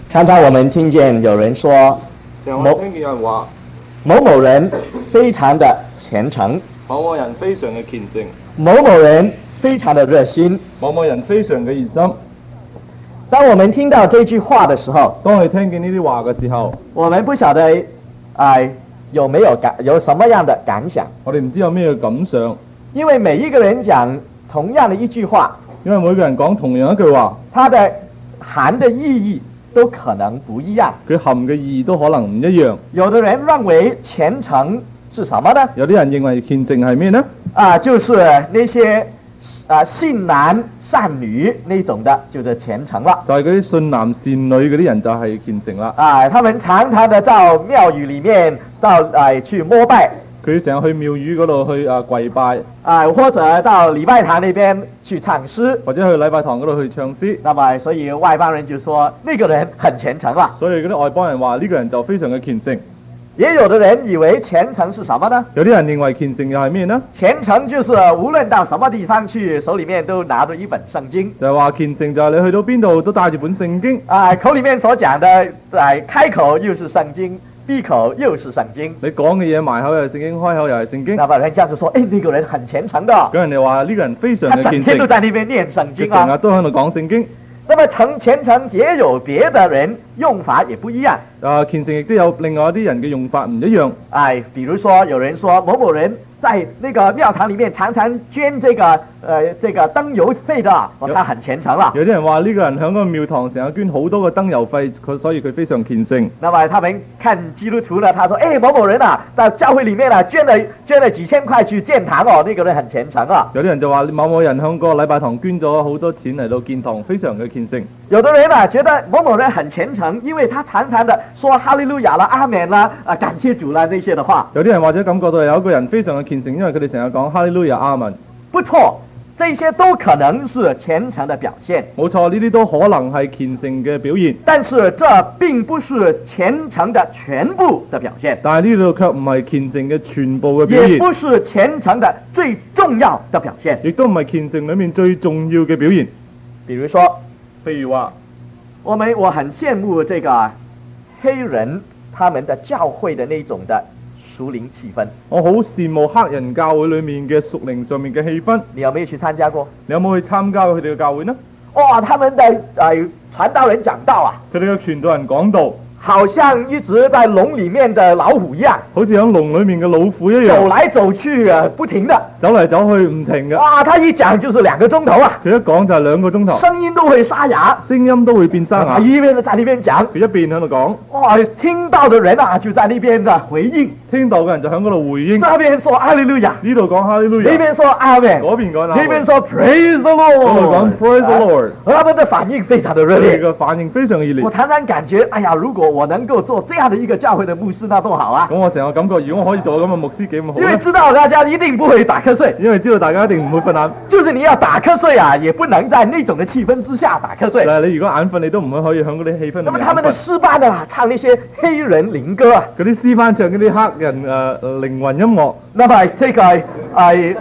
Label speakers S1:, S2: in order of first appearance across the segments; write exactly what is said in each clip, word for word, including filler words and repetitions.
S1: 常常我們聽見有人說，
S2: 成日我聽見有人話
S1: 某某人非常的虔誠，
S2: 某某人非常嘅虔誠，
S1: 某某人非常的熱心。
S2: 某某人非常嘅熱心。
S1: 當我們聽到這句話的時候，
S2: 當你聽見呢啲話嘅時候，
S1: 我們不曉得，呃，有沒有感有什麼樣的感想？
S2: 我哋唔知有咩嘅感想，
S1: 因為每一個人講同樣的一句話，
S2: 因為每個人講同樣一句話，
S1: 它的含的意義都可能不一樣，
S2: 佢含嘅意義都可能唔一樣。
S1: 有的人認為虔誠是什麼呢？
S2: 有啲人認為虔誠係咩呢？
S1: 啊，就是那些啊信男善女那種的，就是虔誠了。
S2: 就係嗰啲信男善女嗰啲人就係虔誠啦。
S1: 啊，他們常常的到廟宇裏面到啊去膜拜，
S2: 佢成日去廟宇嗰度去啊跪拜，
S1: 啊或者到禮拜堂那邊去唱詩，
S2: 或者去禮拜堂嗰度去唱詩。
S1: 那麼所以外邦人就說那個人很虔誠了。
S2: 所以嗰啲外邦人話呢個人就非常嘅虔誠。
S1: 也有的人以為虔誠是什麼呢？
S2: 有啲人認為虔誠又係咩呢？
S1: 虔誠就是無論到什麼地方去，手裏面都拿着一本聖經。
S2: 就係話虔誠就係你去到邊度都帶住本聖經。
S1: 啊，口裏面所講的，哎，開口又是聖經，閉口又是聖經。
S2: 你講嘅嘢埋口又係聖經，開口又係聖經。
S1: 那麼人家就說，哎，那個人很虔誠的。
S2: 咁人哋話呢個人非常
S1: 他
S2: 嘅虔誠，
S1: 整天都在那邊念聖
S2: 佢
S1: 經
S2: 成日
S1: 啊。
S2: 都喺度講聖經。
S1: 那麼誠虔誠也有別的人用法也不一樣。
S2: 啊，虔誠亦都有另外一啲人嘅用法唔一樣。
S1: 哎，比如說有人說某某人在那個廟堂裏面常常捐這個呃這個燈油費的，哦，他很虔誠了。
S2: 有啲人話呢個人喺個廟堂成日捐好多個燈油費，佢所以佢非常虔誠。
S1: 那麼他們看基督徒呢，他說，哎，某某人啊，到教會裏面啊捐了捐了幾千塊去建堂哦，那個人很虔誠啊。
S2: 有啲人就話某某人喺個禮拜堂捐咗好多錢嚟到建堂，非常嘅虔誠。
S1: 有的人啊覺得某某人很虔誠，因為他常常的說哈利路亞啦、阿門啦、啊感謝主啦那些的話。
S2: 有啲人或者感覺到有一個人非常嘅虔誠，因為佢哋成日講哈利路亞、阿門。
S1: 不錯，這些都可能是虔誠的表現。
S2: 冇錯，呢啲都可能係虔誠嘅表現。
S1: 但是這並不是虔誠的全部的表現。
S2: 但係呢度卻唔係虔誠嘅全部嘅表現。
S1: 也不是虔誠的最重要的表現。
S2: 亦都唔係虔誠裏面最重要嘅表現。
S1: 比如說，
S2: 譬如話，
S1: 我們我很羨慕這個黑人他們的教會的那種的屬靈氣氛。
S2: 我好羨慕黑人教會裏面嘅屬靈上面嘅氣氛。
S1: 你有沒有去參加過？
S2: 你有冇去參加佢哋嘅教會呢？
S1: 哇，他們的呃傳道人講道啊，
S2: 佢哋嘅傳道人講道，
S1: 好像一直在籠裡面的老虎一樣，
S2: 好似喺籠裏面嘅老虎一樣，
S1: 走來走去啊，不停的，
S2: 走嚟走去唔停嘅。
S1: 哇，他一講就是兩個鐘頭啊，
S2: 佢一講就係兩個鐘頭，
S1: 聲音都會沙啞，
S2: 聲音都會變沙啞。
S1: 他一邊就在那邊講，
S2: 佢一邊喺度講，
S1: 哇，聽到的人啊就在那邊的回應，
S2: 聽到嘅人就喺嗰度回應。
S1: 這邊說哈利路亞，
S2: 呢度講哈利路亞，
S1: 那邊說阿門，
S2: 嗰邊講
S1: 那邊說 Praise the
S2: 嗰度講
S1: Lord，
S2: Praise the Lord，
S1: 他們的反應非常的熱
S2: 佢哋
S1: 烈。
S2: 嘅反應非常熱烈
S1: 我。常常感覺，哎呀，如果我能夠做這樣的一個教會的牧師，那多好啊！
S2: 咁我成日感覺，如果我可以做咁嘅牧師，幾咁好
S1: 因為
S2: 呢？
S1: 知道大家一定不會打瞌睡，
S2: 因為知道大家一定唔會瞓晏。
S1: 就是你要打瞌睡啊，也不能在那種的氣氛之下打瞌睡。
S2: 但係你如果眼瞓，你都唔會可以響嗰啲氣氛裏面
S1: 那麼他們的
S2: 眼瞓。
S1: 詩班啊，唱那些黑人靈歌啊，
S2: 嗰啲詩班唱嗰啲黑人誒、呃、靈魂音樂，
S1: 那麼這個哎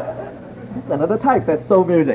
S1: another type that's soul music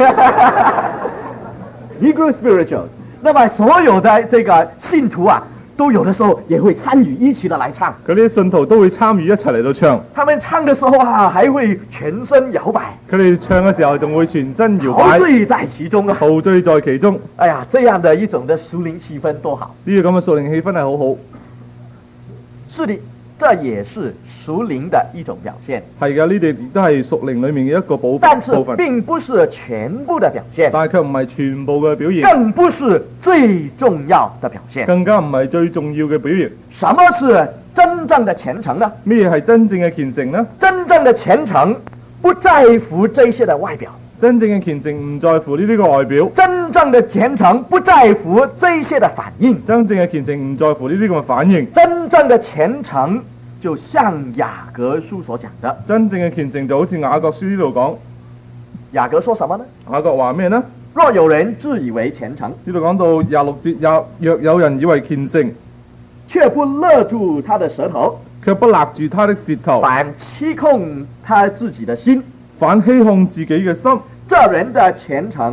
S1: Negro spiritual， 那麼所有的這個信徒啊，都有的時候也會參與一起的來唱。
S2: 嗰啲信徒都會參與一齊嚟到唱。
S1: 他們唱的時候啊，還會全身搖擺，
S2: 佢哋唱嘅時候仲會全身搖
S1: 陶
S2: 擺，
S1: 醉在其中啊！
S2: 陶醉在其中。
S1: 哎呀，這樣的一種的屬靈氣氛多好。
S2: 呢個咁嘅屬靈氣氛係好好。
S1: 是的，這也是屬靈的一種表現。
S2: 係嘅，呢啲亦都係屬靈裡面嘅一個部
S1: 但是
S2: 部分，
S1: 並不是全部的表現，
S2: 但係卻唔係全部嘅表現，
S1: 更不是最重要的表現。
S2: 更加唔係最重要嘅表現。
S1: 什麼是真正的虔誠呢？
S2: 咩係真正嘅虔誠呢？
S1: 真正的虔誠不在乎這些的外表，
S2: 真正嘅虔誠唔在乎呢啲個外表，
S1: 真正的虔誠不在乎這些的反應，
S2: 真正嘅虔誠唔在乎呢啲咁嘅反應。
S1: 真正的虔誠就像雅各書所講的，
S2: 真正嘅虔誠就好似雅各書呢度講，
S1: 雅各說什麼呢？
S2: 雅各話咩呢？
S1: 若有人自以為虔誠，
S2: 呢度講到廿六節，若若有人以為虔誠，
S1: 卻不勒住他的舌頭，
S2: 卻不勒住他的舌頭，
S1: 反欺控他自己的心，
S2: 反欺控自己嘅心，
S1: 這人的虔誠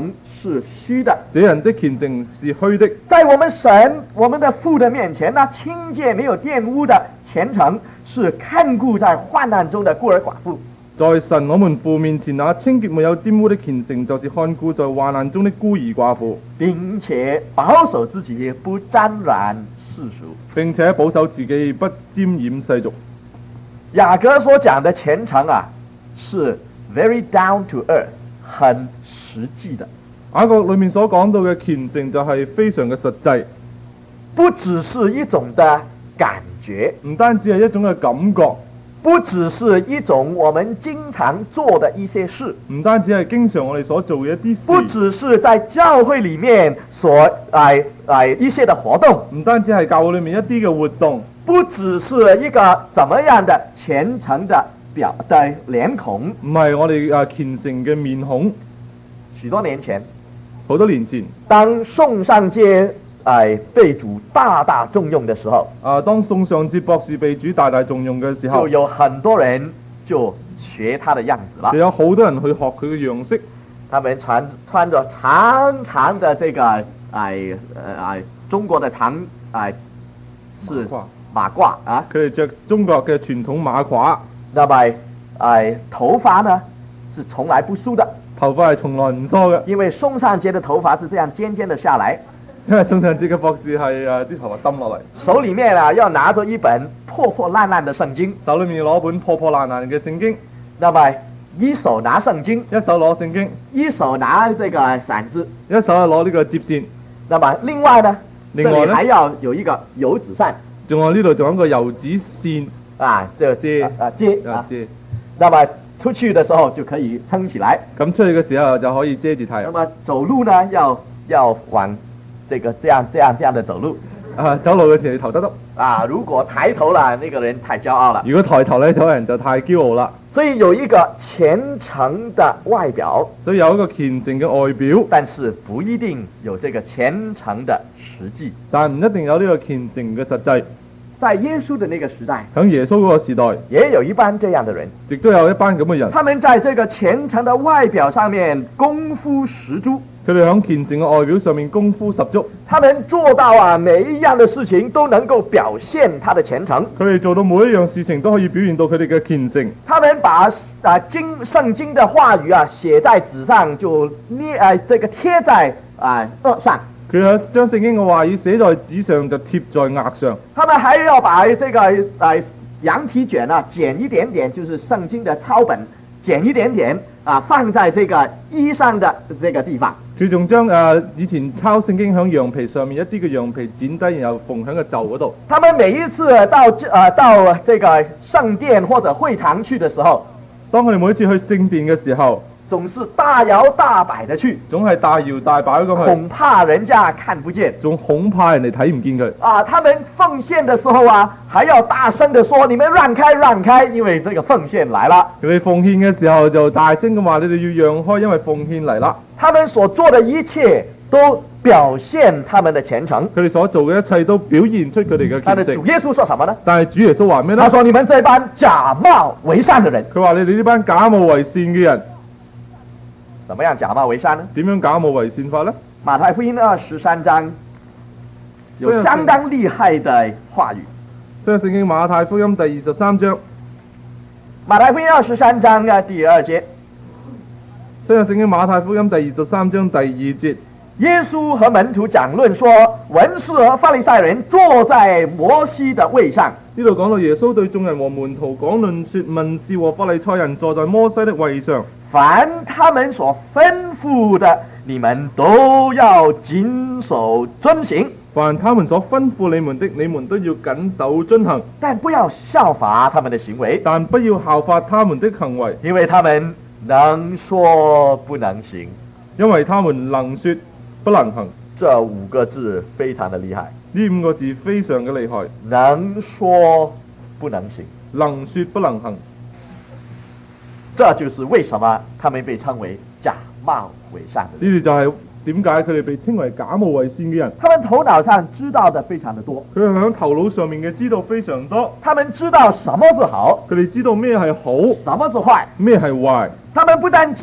S1: 是虚的。
S2: 這人的虔誠是虛的。
S1: 在我們神、我們的父的面前，那清潔沒有玷污的虔誠，是看顧在患難中的孤兒寡婦。
S2: 在神我們父面前，那清潔沒有玷污的虔誠，就是看顧在患難中的孤兒寡婦，
S1: 並且保守自己不沾染世俗，
S2: 並且保守自己不沾染世俗。
S1: 雅各所講的虔誠啊，是 very down to earth， 很實際的。
S2: 雅各裏面所講到嘅虔誠就係非常嘅實際，
S1: 不只是一種的感覺，
S2: 唔單止係一種嘅感覺，
S1: 不只是一種我們經常做的一些事，
S2: 唔單止係經常我哋所做嘅一啲事，
S1: 不只是在教會裡面所誒誒一些的活動，
S2: 唔單止係教會裏面一啲嘅活動，
S1: 不只是一個怎麼樣的虔誠的表的臉孔，
S2: 唔係我哋啊虔誠嘅面孔。
S1: 許多年前，
S2: 好多年前，
S1: 當宋尚節誒被主大大重用的時候，
S2: 啊，當宋尚節博士被主大大重用嘅時候，
S1: 就有很多人就學他的樣子了。
S2: 就有好多人去學佢嘅樣式，
S1: 他們穿穿着長長的這個誒誒誒中國的長誒是馬褂啊，
S2: 佢哋着中國嘅傳統馬褂，
S1: 那麼誒、呃、頭髮呢是從來不梳的，
S2: 頭髮係從來唔梳嘅，
S1: 因為宋尚節的頭髮是這樣尖尖的下來，
S2: 因為宋尚節嘅博士係誒啲頭髮抌落嚟，
S1: 手裡面啊要拿着一本破破爛爛的聖經，
S2: 手裏面攞本破破爛爛嘅聖經，
S1: 那麼一手拿聖經，
S2: 一手攞聖經，
S1: 一手拿這個傘子，
S2: 一手係攞呢個接線，
S1: 那麼另外呢，
S2: 另外呢
S1: 這裡還要有一個油紙傘。
S2: 仲有呢度仲有一個油紙線
S1: 啊，這
S2: 遮
S1: 啊遮啊，
S2: 啊遮，
S1: 那麼出去的時候就可以撐起來。
S2: 咁出去嘅時候就可以遮住太陽。
S1: 那麼走路呢，要要往這個這樣這樣這樣的走路。
S2: 啊，走路嘅時候要頭耷耷。
S1: 啊，如果抬頭了，那個人太驕傲了。
S2: 如果抬頭呢，嗰人就太驕傲啦。
S1: 所以有一個虔誠的外表，
S2: 所以有一個虔誠嘅外表，
S1: 但是不一定有這個虔誠的實際。
S2: 但唔一定有呢個虔誠嘅實際。
S1: 在耶穌的那個時代，
S2: 喺耶穌嗰個時代，
S1: 也有一班這樣的人，
S2: 亦都有一班咁嘅人。
S1: 他們在這個虔誠的外表上面功夫十足。
S2: 佢哋喺虔誠嘅外表上面功夫十足。
S1: 他們做到啊，每一樣的事情都能夠表現他的虔誠。
S2: 佢哋做到每一樣事情都可以表現到佢哋嘅虔誠。
S1: 他們把啊經聖經的話語啊寫在紙上，就捏啊這個貼在啊額上。
S2: 佢喺將聖經嘅話語寫在紙上，就貼在額上。
S1: 他們還要把這個啊羊皮卷啊剪一點點，就是聖經的抄本，剪一點點啊放在這個衣裳的這個地方。
S2: 佢仲將誒以前抄聖經響羊皮上面一啲嘅羊皮剪低，然後縫喺個袖嗰度。
S1: 他們每一次到誒、呃、到這個聖殿或者會堂去的時候，
S2: 當佢哋每一次去聖殿嘅時候，
S1: 總是大搖大擺的去，
S2: 總係大搖大擺咁去，
S1: 恐怕人家看不見，
S2: 仲恐怕人哋睇唔見佢。
S1: 啊，他們奉獻的時候啊，還要大聲的說：你們讓開，讓開，因為這個奉獻來了。
S2: 佢哋奉獻嘅時候就大聲咁話：你哋要讓開，因為奉獻嚟啦。
S1: 他們所做的一切都表現他們的虔誠。
S2: 佢哋所做嘅一切都表現出佢哋嘅
S1: 但是
S2: 虔誠。
S1: 主耶穌說什麼呢？
S2: 但係主耶穌話咩呢？
S1: 他說：你們這班假冒為善的人。
S2: 佢話你哋呢班假冒為善嘅人，
S1: 怎麼樣假冒為善呢？
S2: 點樣假冒為善法呢？
S1: 馬太福音二十三章有相當厲害的話語。
S2: 所以聖經馬太福音第二十三章，
S1: 馬太福音二十三章嘅第二節。
S2: 所以聖經馬太福音第二十三章第二節，
S1: 耶穌和門徒講論說，文士和法利賽人坐在摩西的位上。
S2: 呢度講到耶穌對眾人和門徒講論說，文士和法利賽人坐在摩西的位上，
S1: 凡他們所吩咐的，你們都要謹守遵行。
S2: 凡他們所吩咐你們的，你們都要謹守遵行，
S1: 但不要效法他們的行為，
S2: 但不要效法他們的行為，
S1: 因為他們能說不能行。
S2: 因為他們能說不能行。
S1: 這五個字非常的厲害，
S2: 呢五個字非常嘅厲害，
S1: 能說不能行，
S2: 能說不能行。
S1: 這就是為什麼他們被稱為假冒為善的人。
S2: 呢啲就係點解佢哋被稱為假冒為善嘅人。
S1: 他們頭腦上知道的非常的多，
S2: 佢哋喺頭腦上面嘅知道非常多，
S1: 他們知道什麼是好，
S2: 佢哋知道咩係好，
S1: 什麼是壞。
S2: 咩係壞。
S1: 他們不但知道，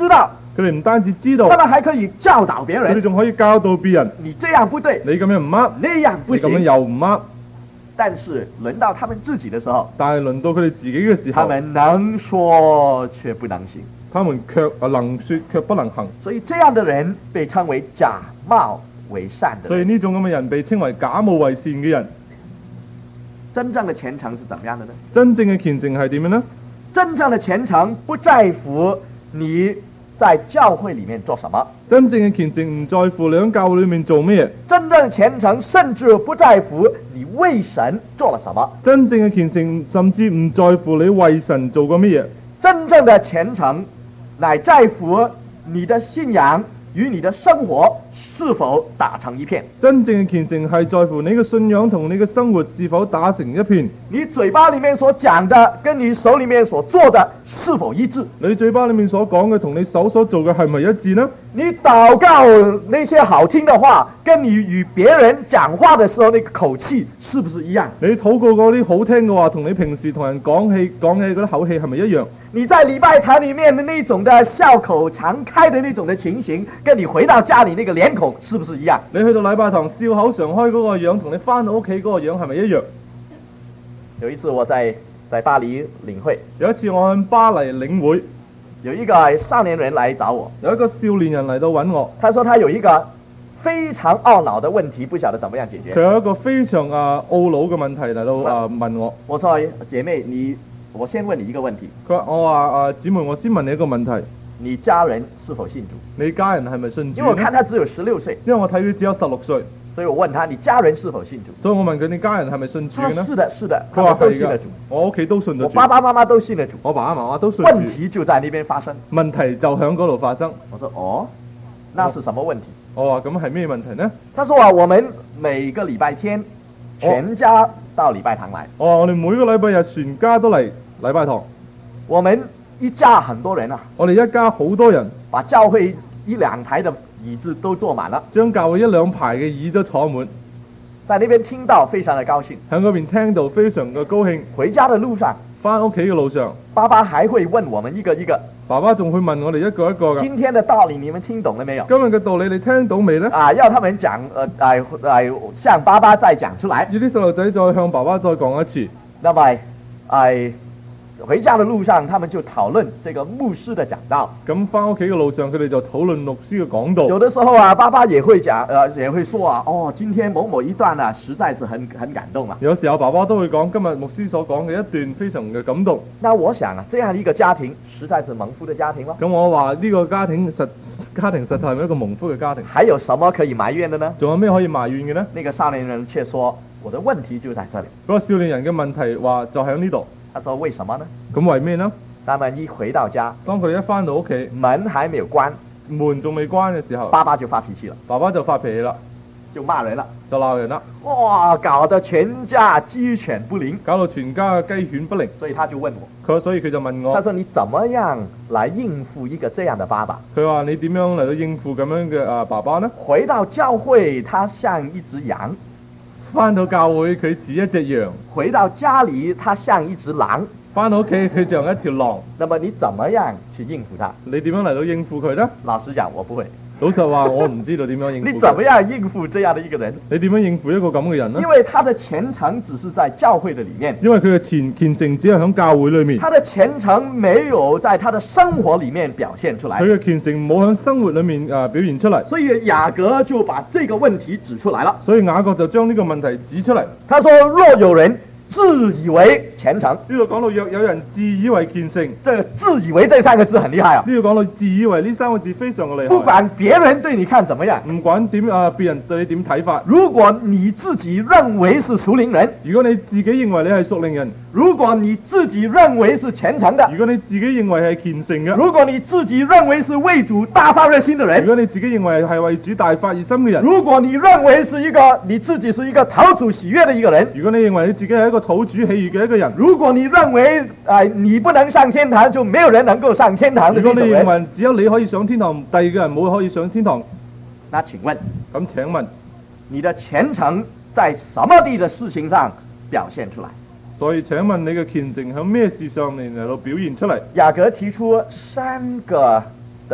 S2: 佢哋唔單止知道，
S1: 他們還可以教導別
S2: 佢哋
S1: 人，
S2: 仲可以教導別人，
S1: 你這樣不對，
S2: 你咁樣唔啱，
S1: 那樣不
S2: 你咁樣
S1: 行。
S2: 又唔啱。
S1: 但是輪到他們自己的時候，
S2: 但係輪到佢哋自己嘅時候，
S1: 他們能說卻不能行。
S2: 他們卻啊能説卻不能行。
S1: 所以這樣的人被稱為假冒為善的人。
S2: 所以呢種咁嘅人被稱為假冒為善嘅人。
S1: 真正的虔誠是怎麼樣的呢？
S2: 真正嘅虔誠係點樣呢？
S1: 真正的虔誠不在乎你在教會裡面做什麼，
S2: 真正嘅虔誠唔在乎你喺教會裏面做咩嘢。
S1: 真正的虔誠甚至不在乎你為神做了什麼。
S2: 真正嘅虔誠甚至唔在乎你為神做過乜嘢。
S1: 真正的虔誠乃在乎你的信仰與你的生活是否打成一片。
S2: 真正嘅虔誠係在乎你嘅信仰同你嘅生活是否打成一片。
S1: 你嘴巴裡面所講的跟你手裡面所做的是否一致？
S2: 你嘴巴裡面所講嘅同你手所做嘅係咪一致呢？
S1: 你禱告那些好聽的話，跟你與別人講話的時候那個口氣是不是一樣？
S2: 你禱告嗰啲好聽嘅話，同你平時同人講氣講嘅嗰啲口氣係咪一樣？
S1: 你在禮拜堂裡面的那種的笑口常開的那種的情形，跟你回到家裡那個臉孔是不是一樣？
S2: 你去到禮拜堂笑口常開嗰個樣，同你翻到屋企嗰個樣係咪一樣？
S1: 有一次我在在巴黎領會，
S2: 有一次我去巴黎領會，
S1: 有一個少年人來找我，
S2: 有一個少年人嚟到揾我，
S1: 他說他有一個非常懊惱的問題，不曉得怎麼樣解決。
S2: 佢有一個非常啊懊惱嘅問題嚟到啊問我。
S1: 我說姐妹，你我先問你一個問題。
S2: 佢話我話啊姊妹，我先問你一個問題，
S1: 你家人是否信主？
S2: 你家人係咪信主？
S1: 因為我看他只有十六歲，
S2: 因為我睇佢只有十六歲，
S1: 所以我問他你家人是否信主？
S2: 所以我問佢你家人係咪信主嘅呢？
S1: 他說是的，是的，他
S2: 佢話係㗎
S1: 們都信了主。，
S2: 我屋企都信咗主，
S1: 我爸爸媽媽都信了主。
S2: 我爸爸媽媽都信
S1: 問
S2: 主。
S1: 題就在那邊發生。
S2: 問題就喺嗰度發生。
S1: 我說哦，那是什麼問題？
S2: 我話咁係咩問題呢？
S1: 他說啊，我們每個禮拜天全家到禮拜堂來。
S2: 我話我哋每個禮拜日全家都嚟禮拜堂。
S1: 我們一家很多人啊，
S2: 我哋一家好多人，
S1: 把教會一兩排的椅子都坐滿了，
S2: 將教會一兩排嘅椅都坐滿，
S1: 在那邊聽到非常的高興。
S2: 喺嗰邊聽到非常嘅高興。
S1: 回家的路上，
S2: 翻屋企嘅路上，
S1: 爸爸還會問我們一個一個，
S2: 爸爸仲會問我哋一個一個㗎。
S1: 今天的道理你們聽懂了沒有？
S2: 今日嘅道理你聽到未呢？
S1: 啊，要他們講，呃，哎、哎，向爸爸再講出來。
S2: 要啲細路仔再向爸爸再講一次。
S1: 那麼，哎，回家的路上，他們就討論這個牧師的講道。
S2: 咁翻屋企嘅路上，佢哋就討論牧師嘅講道。
S1: 有的時候啊，爸爸也會講，呃，也會說啊，哦，今天某某一段啊，實在是很很感動啊。
S2: 有時候爸爸都會講今日牧師所講嘅一段非常嘅感動。
S1: 那我想啊，這樣一個家庭實在是蒙福的家庭咯。
S2: 咁我話呢個家庭實家庭實在係一個蒙福嘅家庭。
S1: 還有什麼可以埋怨的呢？
S2: 仲有咩可以埋怨嘅呢？
S1: 那個少年人卻說，我的問題就在這裡。
S2: 嗰個少年人嘅問題話就喺呢度。
S1: 他說為什麼呢？
S2: 咁為咩呢？
S1: 他們一回到家，
S2: 當佢哋一翻到屋企，
S1: 門還沒有關，
S2: 門仲未關嘅時候，
S1: 爸爸就發脾氣了，
S2: 爸爸就發脾氣啦，
S1: 就罵人了，
S2: 就鬧人啦，
S1: 哇，搞得全家雞犬不寧，
S2: 搞到全家嘅雞犬不寧。
S1: 所以他就問我，
S2: 佢所以佢就問我，
S1: 他說你怎麼樣來應付一個這樣的爸爸？
S2: 佢話你點樣嚟到應付咁樣嘅啊爸爸呢？
S1: 回到教會，他像一隻羊；
S2: 翻到教會佢似一隻羊，
S1: 回到家裡，他像一隻狼。
S2: 翻到屋企佢就像一條狼。
S1: 那麼你怎麼樣去應付他？
S2: 你點樣嚟到應付佢呢？
S1: 老實講，我不會。
S2: 老實話，我唔知道點樣應付佢。
S1: 你怎麼樣應付這樣的一個人？
S2: 你點樣應付一個咁嘅人呢？
S1: 因為他的虔誠只是在教會的裡面，
S2: 因為佢嘅虔虔誠只係喺教會裏面，
S1: 他的虔誠沒有在他的生活裡面表現出來。
S2: 佢嘅虔誠冇喺生活裏面誒、呃、表現出嚟。
S1: 所以雅各就把這個問題指出來了。
S2: 所以雅各就將呢個問題指出嚟。
S1: 他說：若有人自以為虔誠，
S2: 呢度講到若有人自以為虔誠，
S1: 這個自以為這三個字很厲害啊！
S2: 呢度講到自以為呢三個字非常嘅厲害。
S1: 不管別人對你看怎麼樣，
S2: 唔管點啊，別人對你點睇法。
S1: 如果你自己認為是屬靈人，
S2: 如果你自己認為你係屬靈人，
S1: 如果你自己認為是虔誠的，
S2: 如果你自己認為係虔誠嘅，
S1: 如果你自己認為是為主大發熱心的人，
S2: 如果你自己認為係為主大發熱心嘅人，
S1: 如果你認為是一個你自己是一個討主喜悅的一個人，
S2: 如果你認為你自己係一個討主喜悅嘅一個人，
S1: 如果你認為啊、呃、你不能上天堂，就沒有人能夠上天堂的
S2: 如果你認
S1: 這種人，
S2: 為只有你可以上天堂，第二個人冇可以上天堂，
S1: 那請問
S2: 咁請問
S1: 你的虔誠在什麼地的事情上表現出來？
S2: 所以請問你嘅虔誠喺咩事上面嚟到表現出嚟？
S1: 雅各提出三個的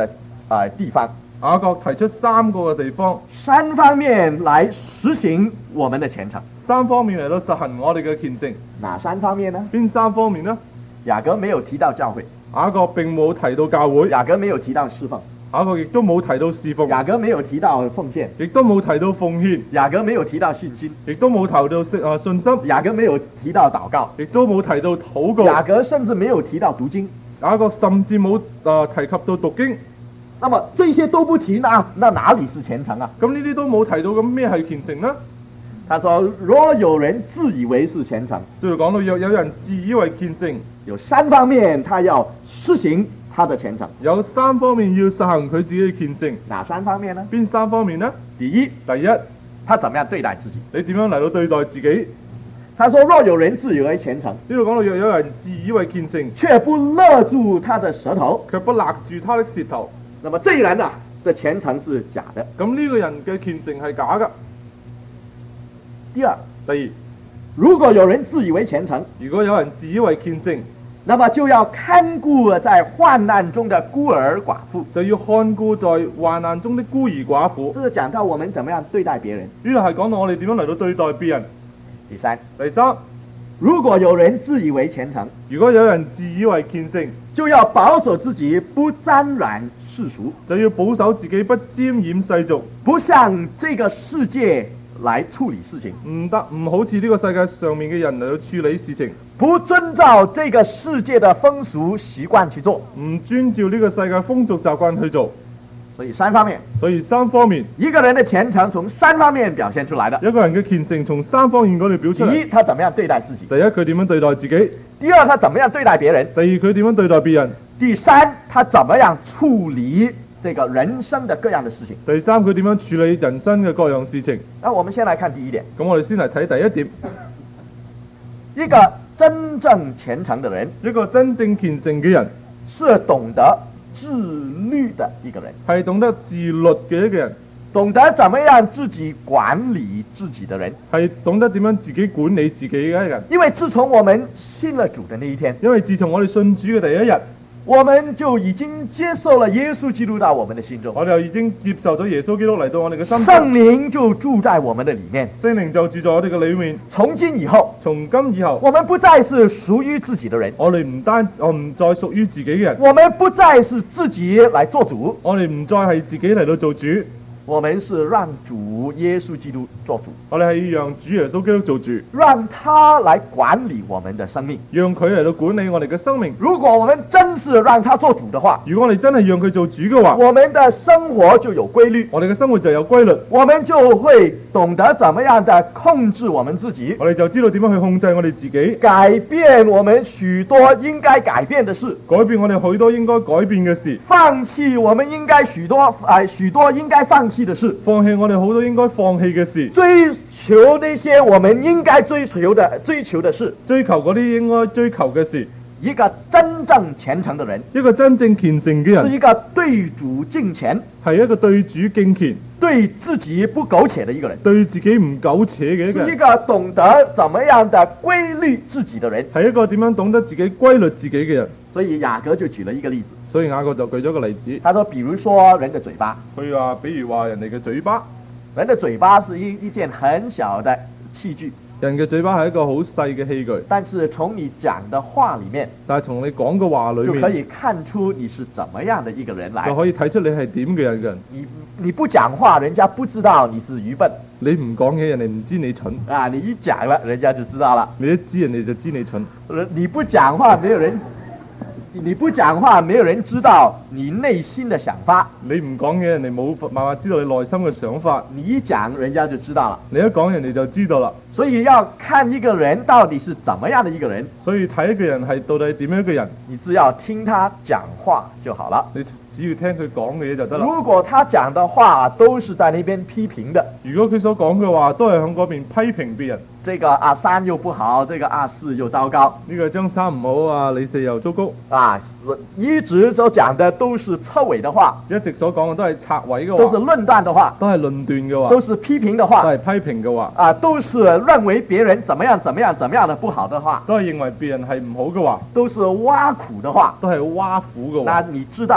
S1: 呃地方，
S2: 雅各提出三個嘅地方，
S1: 三方面來實行我們的虔誠。
S2: 三方面嚟到實行我哋嘅虔誠。
S1: 哪三方面呢？
S2: 邊三方面呢？
S1: 雅各沒有提到教會，
S2: 雅各並冇提到教會，
S1: 雅各沒有提到侍奉，
S2: 雅各亦都冇提到侍奉，
S1: 雅各沒有提到奉獻，
S2: 亦都冇提到奉獻，
S1: 雅各沒有提到信心，
S2: 亦都冇提到信啊信心，
S1: 雅各沒有提到禱告，
S2: 亦都冇提到禱告，
S1: 雅各甚至沒有提到讀經。
S2: 雅各甚至冇啊提及到讀經。
S1: 那麼這些都不提，那那哪裡是虔誠啊？
S2: 咁呢啲都冇提到，咁咩係虔誠呢？
S1: 他說：若有人自以為是虔誠，
S2: 最後講到有有人自以為虔誠，
S1: 有三方面他要實行他的虔誠。
S2: 有三方面要實行佢自己嘅虔誠。
S1: 哪三方面呢？
S2: 邊三方面呢？
S1: 第一，
S2: 第一，
S1: 他怎麼樣對待自己？
S2: 你點樣嚟到對待自己？
S1: 他說：若有人自以為虔誠，
S2: 呢度講到若有人自以為虔誠，
S1: 卻不勒住他的舌頭，
S2: 卻不勒住他的舌頭，
S1: 那麼這人啊的虔誠是假的。
S2: 咁呢個人嘅虔誠係假㗎。
S1: 第二，
S2: 第二，
S1: 如果有人自以為虔誠，
S2: 如果有人自以為虔誠，
S1: 那麼就要看顧在患難中的孤兒寡婦，
S2: 就要看顧在患難中的孤兒寡婦。
S1: 這是講到我們怎麼樣對待別人。
S2: 呢度係講到我哋點樣嚟到對待別人。
S1: 第三，
S2: 第三，
S1: 如果有人自以為虔誠，
S2: 如果有人自以為虔誠，
S1: 就要保守自己不沾染世俗，
S2: 就要保守自己不沾染世俗，
S1: 不向這個世界來處理事情，
S2: 唔得唔好似呢個世界上面嘅人嚟到處理事情，
S1: 不遵照這個世界的風俗習慣去做，
S2: 唔遵照呢個世界風俗習慣去做。
S1: 所以三方面，
S2: 所以三方面，
S1: 一個人的虔誠從三方面表現出來的。
S2: 一個人嘅虔誠從三方面嗰度表出嚟。
S1: 第一，他怎麼樣對待自己；
S2: 第一，佢點樣對待自己；
S1: 第二，他怎麼樣對待別人；
S2: 第二，佢點樣對待別人；
S1: 第三，他怎麼樣處理這個人生的各樣的事情。
S2: 第三，佢點樣處理人生嘅各樣事情。
S1: 那我們先來看第一點。
S2: 咁我哋先嚟睇第一點。
S1: 一個真正虔誠的人，
S2: 一個真正虔誠嘅人，
S1: 是懂得自律的一個人，
S2: 係懂得自律嘅一個人，
S1: 懂得怎麼樣自己管理自己的人，
S2: 係懂得點樣自己管理自己嘅一個人。
S1: 因為自從我們信了主的那一天，
S2: 因為自從我哋信主嘅第一日，
S1: 我們就已經接受了耶穌基督到我們的心中，
S2: 我哋就已經接受咗耶穌基督嚟到我哋嘅心中，
S1: 聖靈就住在我們的裡面，
S2: 聖靈就住在我哋嘅裏面。
S1: 從今以後，
S2: 從今以後，
S1: 我們不再是屬於自己的人，
S2: 我哋唔單我唔再屬於自己嘅人，
S1: 我們不再是自己來做主，
S2: 我哋唔再係自己嚟到做主，
S1: 我們是讓主耶穌基督做主，
S2: 我哋係讓主耶穌基督做主，
S1: 讓他來管理我們的生命，
S2: 讓佢嚟到管理我哋嘅生命。
S1: 如果我們真是讓他做主的話，
S2: 如果我哋真係讓佢做主嘅話，
S1: 我們的生活就有規律，
S2: 我哋嘅生活就有規律，
S1: 我們就會懂得怎麼樣的控制我們自己，
S2: 我哋就知道點樣去控制我哋自己，
S1: 改變我們許多應該改變的事，
S2: 改變我哋許多應該改變嘅事，
S1: 放棄我們應該許多呃許多應該放棄的事，
S2: 放棄我哋好多應該放棄嘅事，
S1: 追求那些我們應該追求的追求的事，
S2: 追求嗰啲應該追求嘅事。
S1: 一個真正虔誠的人，
S2: 一個真正虔誠嘅人，
S1: 是一個對主敬虔，
S2: 係一個對主敬虔，
S1: 對自己不苟且的一個人，
S2: 對自己唔苟且嘅一個人，
S1: 是一個懂得怎麼樣的規律自己的人，
S2: 係一個點樣懂得自己規律自己嘅人。
S1: 所以雅各就舉了一個例子，
S2: 所以雅各就舉咗個例子，
S1: 他說，比如說人的嘴巴，
S2: 佢話，比如話人哋嘅嘴巴，
S1: 人的嘴巴是一一件很小的器具，
S2: 人嘅嘴巴係一個好細嘅器具，
S1: 但是從你講的話裡面，
S2: 但係從你講嘅話裏面，
S1: 就可以看出你是怎麼樣的一個人來，
S2: 就可以睇出你係點嘅人嘅人。
S1: 你你不講話，人家不知道你是愚笨，
S2: 你唔講嘢，人哋唔知你蠢；
S1: 啊，你一講了，人家就知道了。
S2: 你一知，人哋就知你蠢。
S1: 你不講話，沒有人。你不講話，沒有人知道你內心的想法。
S2: 你唔講嘢，人哋冇辦法知道你內心嘅想法。
S1: 你一講，人家就知道了。
S2: 你一講，人哋就知道啦。
S1: 所以要看一個人到底是怎麼樣的一個人。
S2: 所以睇一個人係到底點樣一個人，
S1: 你只要聽他講話就好了。
S2: 你只要聽佢講嘅嘢就得啦。
S1: 如果他講的話都是在那邊批評的，
S2: 如果佢所講嘅話都係響嗰邊批評別人，
S1: 這個阿三又不好，這個阿四又糟糕，
S2: 呢個張三唔好啊，李四又糟糕
S1: 啊，一直所講的都是側尾的話，
S2: 一直所講嘅都係拆位嘅話，
S1: 都是論斷的話，
S2: 都係論斷嘅話，
S1: 都是批評的話，
S2: 都係批評嘅話，
S1: 啊，都是認為別人怎麼樣怎麼樣怎麼樣的不好的話，
S2: 都係認為別人係唔好嘅話，
S1: 都是挖苦的話，
S2: 都係挖苦嘅話。
S1: 那你知道這個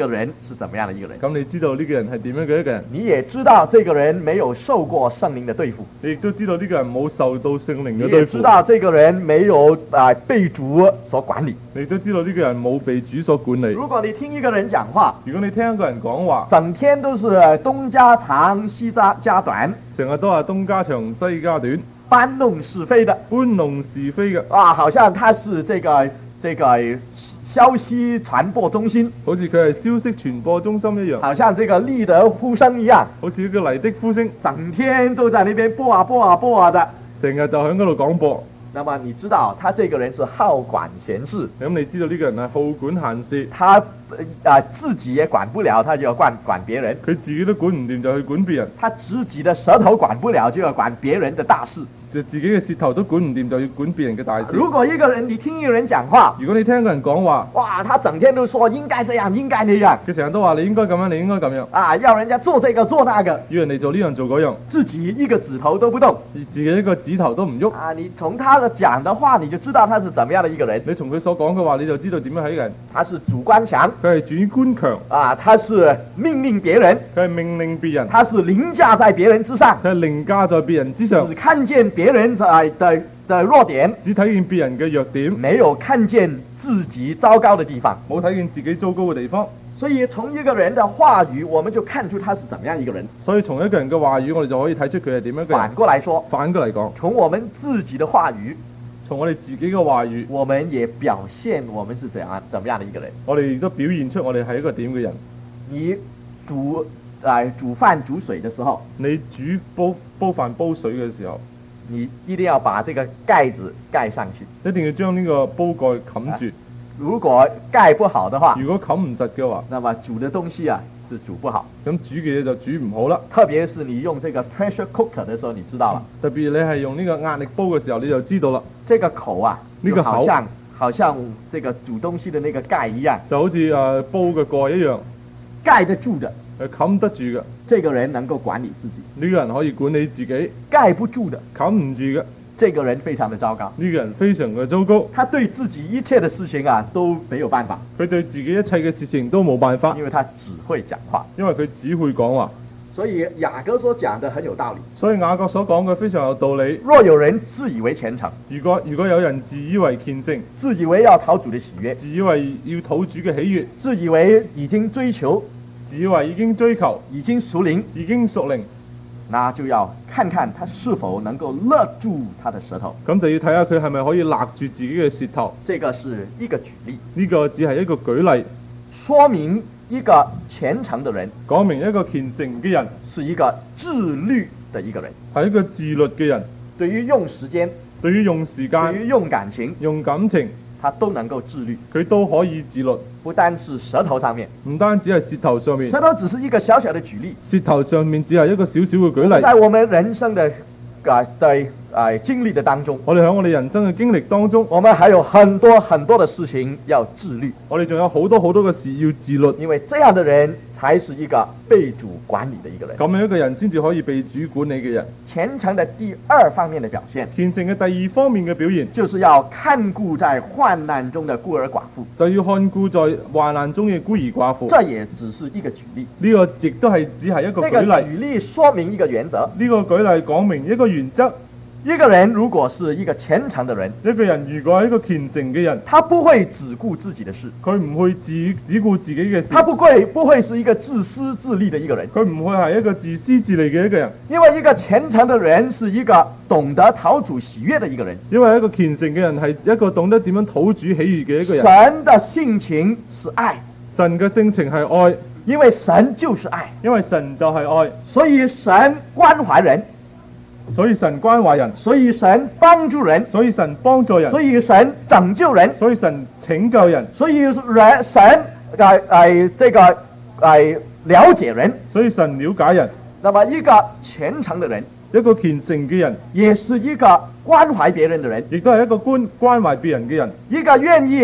S1: 人是怎么样的一个人。
S2: 咁你知道呢個人係點樣嘅一個人？
S1: 你也知道這個人沒有受過聖靈的對付，
S2: 你亦都知道呢個人冇受到聖靈
S1: 你
S2: 嘅對付。
S1: 也知道這個人沒有啊、呃、被主所管理。
S2: 你亦都知道呢個人冇被主所管理。
S1: 如果你聽一個人講話，
S2: 如果你聽一個人講話，
S1: 整天都是東家長西家家短，
S2: 成日都係東家長西家短，
S1: 搬弄是非的，
S2: 搬弄是非嘅，
S1: 啊，好像他是這個這個消息傳播中心，
S2: 好似佢係消息傳播中心一樣，
S1: 好像這個立德呼聲一樣，
S2: 好似一個麗的呼聲，
S1: 整天都在那邊播啊播啊播啊的，
S2: 成日就喺嗰度廣播。
S1: 那麼你知道他這個人是好管閒事，
S2: 咁你知道呢個人係好管閒事，
S1: 他啊、呃、自己也管不了，他就要管管別人，
S2: 佢自己都管唔掂就去管別人，
S1: 他自己的舌頭管不了，就要管別人的大事。
S2: 就自己嘅舌頭都管唔掂，就要管別人嘅大事。
S1: 如果一個人你聽一個人講話，
S2: 如果你聽一個人講話，
S1: 哇，他整天都說應該這樣，應該那樣，
S2: 佢成日都話你應該咁樣，你應該咁樣，
S1: 啊，要人家做這個做那個，
S2: 要人哋做呢樣做嗰樣，
S1: 自己一個指頭都不動，
S2: 自己一個指頭都唔喐。
S1: 啊，你從他的講的話，你就知道他是怎麼樣的一個人。
S2: 你從佢所講嘅話，你就知道點樣係一個人。
S1: 他是主觀強，
S2: 佢係主觀強，
S1: 啊，他是命令別人，
S2: 佢係命令別人，
S1: 他是凌駕在別人之上，
S2: 佢係凌駕在別人之上，
S1: 只看見別人在的的弱點，
S2: 只睇見別人嘅弱點，
S1: 沒有看見自己糟糕的地方，
S2: 冇睇見自己糟糕嘅地方。
S1: 所以從一個人的話語，我們就看出他是怎麼樣一個人。
S2: 所以從一個人嘅話語，我哋就可以睇出佢係點樣嘅人。
S1: 反過來說，
S2: 反過嚟講，
S1: 從我們自己的話語，
S2: 從我哋自己嘅話語，
S1: 我們也表現我們是怎樣怎麼樣的一個人。
S2: 我哋亦都表現出我哋係一個點嘅人。
S1: 你煮啊、呃、煮飯煮水的時候，
S2: 你煮煲煲飯煲水嘅時候，
S1: 你一定要把這個蓋子蓋上去，
S2: 一定要將呢個煲蓋冚住。
S1: 如果蓋不好的話，
S2: 如果冚唔實嘅話，
S1: 那麼煮的東西啊是煮不好。
S2: 咁煮嘅嘢就煮唔好啦。
S1: 特別是你用這個 pressure cooker 的時候，你知道了。
S2: 特別你係用呢個壓力煲嘅時候，你就知道啦。
S1: 這個口啊，
S2: 呢個口
S1: 就好像好像這個煮東西的那個蓋一樣，
S2: 就好似誒、呃、煲嘅蓋一樣，
S1: 蓋得住的，
S2: 係冚得住嘅。
S1: 這個人能夠管理自己；
S2: 呢個人可以管理自己。
S1: 蓋不住的，
S2: 冚唔住嘅，
S1: 這個人非常的糟糕。
S2: 呢個人非常嘅糟糕。
S1: 他對自己一切的事情啊都沒有辦法，
S2: 佢對自己一切嘅事情都冇辦法，
S1: 因為他只會講話。
S2: 因為佢只會講話。
S1: 所以雅各所講的很有道理。
S2: 所以雅各所講嘅非常有道理。
S1: 若有人自以為虔誠，
S2: 如果如果有人自以為虔誠，
S1: 自以為要討主的喜悅，
S2: 自以為要討主嘅喜悅，
S1: 自以為已經追求，
S2: 自以為已經追求，
S1: 已經屬靈，
S2: 已經屬靈，
S1: 那就要看看他是否能夠勒住他的舌頭。
S2: 咁就要睇下佢係咪可以勒住自己嘅舌頭。
S1: 這個是一個舉例，
S2: 呢個只係一個舉例，
S1: 說明一個虔誠的人，
S2: 講明一個虔誠嘅人
S1: 是一個自律的一個人。
S2: 係一個自律嘅人，
S1: 對於用時間，
S2: 對於用時間、
S1: 對於用感情，
S2: 用感情，
S1: 他都能夠自律。
S2: 佢都可以自律，
S1: 不單是舌頭上面，
S2: 唔單止係舌頭上面，
S1: 舌頭只是一個小小的舉例，
S2: 舌頭上面只係一個小小嘅舉例。
S1: 在我們人生的啊的啊經歷的當中，
S2: 我哋喺我哋人生嘅經歷當中，
S1: 我們還有很多很多的事情要自律。
S2: 我哋仲有好多好多嘅事要自律，
S1: 因為這樣的人才是一個被主管理的一個人。
S2: 咁樣一個人先至可以被主管理嘅人。
S1: 虔誠的第二方面的表現，
S2: 虔誠嘅第二方面嘅表現，
S1: 就是要看顧在患難中的孤兒寡婦，
S2: 就要看顧在患難中嘅孤兒寡婦。
S1: 這也只是一個舉例，
S2: 呢個亦都係只係一個
S1: 這個
S2: 舉例。
S1: 舉例說明一個原則，
S2: 呢個舉例講明一個原則。
S1: 一個人如果是一個虔誠的人，
S2: 一個人如果係一個虔誠嘅人，
S1: 他不會只顧自己的事，
S2: 佢唔會只只顧自己嘅事，
S1: 他不會不會是一個自私自利的一個人，
S2: 佢唔會係一個自私自利嘅一個人。
S1: 因為一個虔誠的人是一個懂得討主喜悅的一個人，
S2: 因為一個虔誠嘅人係一個懂得點樣討主喜悅嘅一個人。
S1: 神的性情是愛，
S2: 神嘅性情係愛，
S1: 因為神就是愛，
S2: 因為神就係愛，
S1: 所以神關懷人，
S2: 所以神關懷人，
S1: 所以神幫助人，
S2: 所以神幫助人，
S1: 所以神拯救人，
S2: 所以神拯救人，
S1: 所以人神誒誒、呃、這個誒、呃、了解人，
S2: 所以神了解人。
S1: 那麼一個虔誠的人，
S2: 一個虔誠嘅人，
S1: 也是一個關懷別人的人，
S2: 亦都係一個關關懷別人嘅人，
S1: 一個願意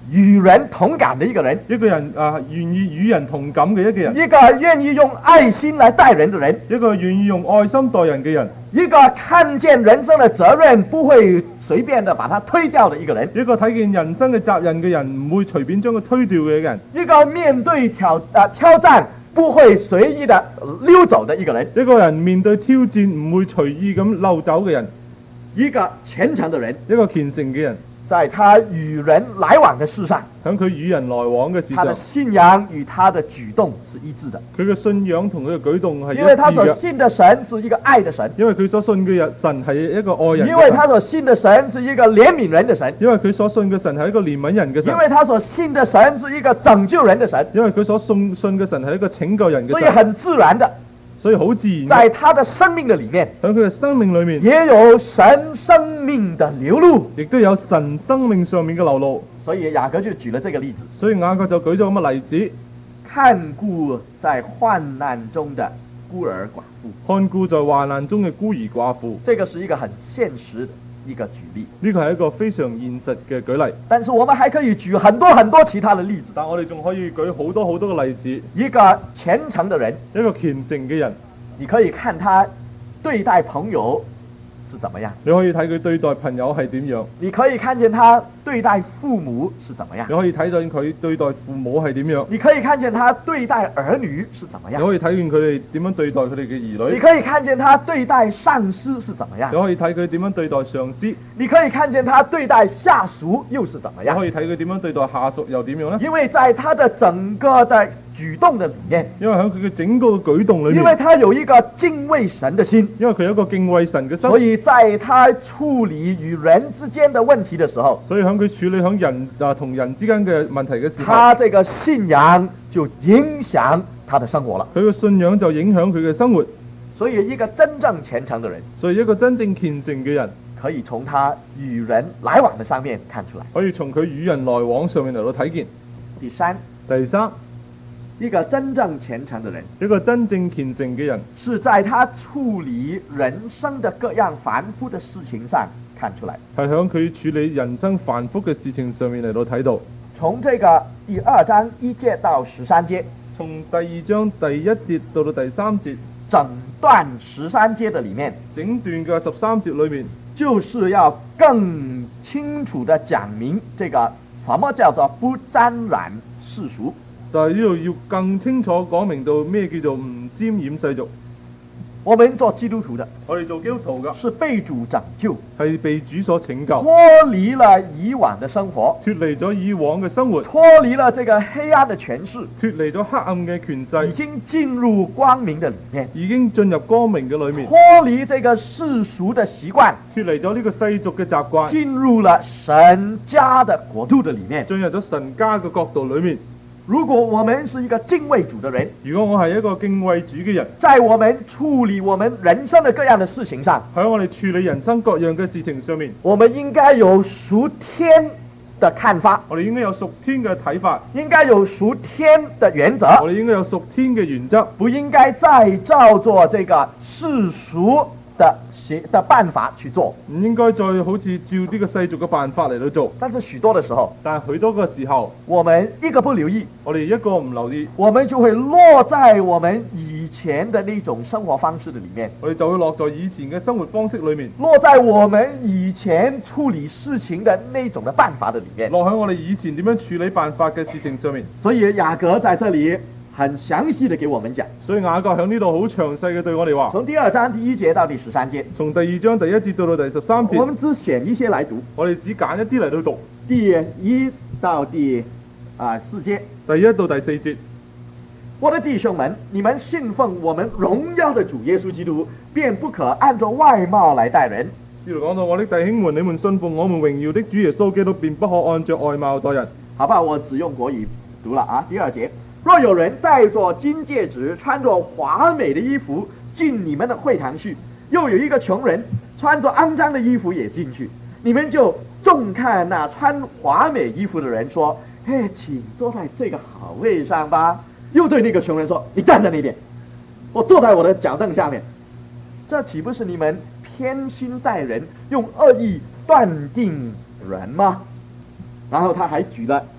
S1: 与人同感的一个人，
S2: 一個人啊願意與人同感嘅一個人，
S1: 一個願意用愛心來待人的人，
S2: 一個願意用愛心待人嘅人，
S1: 一個看見人生的責任不會隨便的把它推掉的一個人，
S2: 一個睇見人生嘅責任嘅人唔會隨便將佢推掉嘅人，
S1: 一個面對挑啊挑戰不會隨意的溜走的一個人，
S2: 一個人面對挑戰唔會隨意咁溜走嘅人，
S1: 一個虔誠的人，
S2: 一個虔誠嘅人，
S1: 在他與人來往的事上，
S2: 喺佢與人來往嘅事上，
S1: 他的信仰與他的舉動是一致的，
S2: 佢嘅信仰同佢嘅舉動係一致嘅。
S1: 因為他所信的神是一個愛的神，
S2: 因為佢所信嘅神係一個愛人嘅神，
S1: 因為他所信的神是一個憐憫人的神，
S2: 因為佢所信嘅神係一個憐憫人嘅神，
S1: 因為他所信的神是一個拯救人的神，
S2: 因為佢所信信嘅神係一個拯救人嘅神，
S1: 所以很自然的，
S2: 所以好自然，
S1: 在他的生命的裡面，
S2: 喺佢嘅生命裏面，
S1: 也有神生命的流露，
S2: 亦都有神生命上面嘅流露。
S1: 所以雅各就舉了這個例子，
S2: 所以雅各就舉咗咁嘅例子，
S1: 看顧在患難中的孤兒寡婦，
S2: 看顧在患難中嘅孤兒寡婦，
S1: 這個是一個很現實的一個舉例，
S2: 呢個係一個非常現實嘅舉例。
S1: 但是我們還可以舉很多很多其他的例子，
S2: 但我哋仲可以舉好多好多嘅例子。
S1: 一個虔誠的人，
S2: 一個虔誠嘅人，
S1: 你可以看他對待朋友是怎麼樣，
S2: 你可以睇佢對待朋友係點樣，
S1: 你可以看見他對待父母是怎麼樣，
S2: 你可以睇到佢對待父母係點樣，
S1: 你可以看見他對待兒女是怎麼樣，
S2: 你可以睇見佢哋點樣對待佢哋嘅兒女，
S1: 你可以看見他對待上司是怎麼樣，
S2: 你可以睇佢點樣對待上司，
S1: 你可以看見他對待下屬又是怎麼樣，
S2: 你可以睇佢點樣對待下屬又點樣呢？
S1: 因為在他的整個的舉動的裡面，
S2: 因為喺佢嘅整個嘅舉動裏面，
S1: 因為他有一個敬畏神的心，
S2: 因為佢有一個敬畏神嘅心，
S1: 所以在他處理與人之間的問題的時候，
S2: 所以喺佢處理喺人啊同人之間嘅問題嘅時候，
S1: 他這個信仰就影響他的生活了。
S2: 佢嘅信仰就影響佢嘅生活。
S1: 所以一個真正虔誠的人，
S2: 所以一個真正虔誠嘅人，
S1: 可以從他與人來往的上面看出來。
S2: 可以從佢與人來往上面嚟到睇見。
S1: 第三，
S2: 第三，
S1: 一個真正虔誠的人，
S2: 一個真正虔誠嘅人，
S1: 是在他處理人生的各樣繁複的事情上看出來。
S2: 係響佢處理人生繁複嘅事情上面嚟到睇到。
S1: 從這個第二章一節到十三節，
S2: 從第二章第一節到到第三節，
S1: 整段十三節的裡面，
S2: 整段嘅十三節裏面，
S1: 就是要更清楚地講明這個什麼叫做不沾染世俗。
S2: 就係呢度要更清楚講明到咩叫做唔沾染世俗。
S1: 我們做基督徒的，
S2: 我哋做基督徒嘅
S1: 是被主拯救，
S2: 係被主所拯救，
S1: 脫離了以往的生活，
S2: 脫離咗以往嘅生活，
S1: 脫離了這個黑暗的權勢，
S2: 脫離咗黑暗嘅權勢，
S1: 已經進入光明的裡面，
S2: 已經進入光明嘅裏面，
S1: 脫離這個世俗的習慣，
S2: 脫離咗呢個世俗嘅習慣，
S1: 進入了神家的國度的裡面，
S2: 進入咗神家嘅國度裏面。
S1: 如果我們是一個敬畏主的人，
S2: 如果我係一個敬畏主嘅人，
S1: 在我們處理我們人生的各樣的事情上，
S2: 喺我哋處理人生各樣嘅事情上面，
S1: 我們應該有屬天的看法，
S2: 我哋應該有屬天嘅睇法，
S1: 應該有屬天的原則，
S2: 我哋應該有屬天嘅原則，
S1: 不應該再照做這個世俗的的辦法去做，
S2: 唔應該再好似照呢個世俗嘅辦法嚟到做。
S1: 但是許多的時候，
S2: 但係許多個時候，
S1: 我們一個不留意，
S2: 我哋一個唔留意，
S1: 我們就會落在我們以前的那種生活方式的裡面，
S2: 我哋就會落在以前嘅生活方式裏面，
S1: 落在我們以前處理事情的那種的辦法的裡面，
S2: 落喺我哋以前點樣處理辦法嘅事情上面。
S1: 所以雅各在這裡很詳細的給我們講，
S2: 所以雅各喺呢度好詳細嘅對我哋話，
S1: 從第二章第一節到第十三節，
S2: 從第二章第一節到到第十三節，
S1: 我們只選一些來讀，
S2: 我哋只揀一啲嚟到讀，
S1: 第一到第啊四節，
S2: 第一到第四節。
S1: 我的弟兄們，你們信奉我們榮耀的主耶穌基督，便不可按照外貌來待人。
S2: 呢度講到我的弟兄們，你們信奉我們榮耀的主耶穌基督，便不可按照外貌待人。
S1: 好吧，我只用國語讀了啊。第二節，若有人戴着金戒指，穿着華美的衣服進你們的會堂去，又有一個窮人穿着骯髒的衣服也進去，你們就重看那穿華美衣服的人，說：嘿，請坐在這個好位上吧。又對那個窮人說：你站在那邊，我坐在我的腳凳下面。這豈不是你們偏心待人，用惡意斷定人嗎？然後他還舉了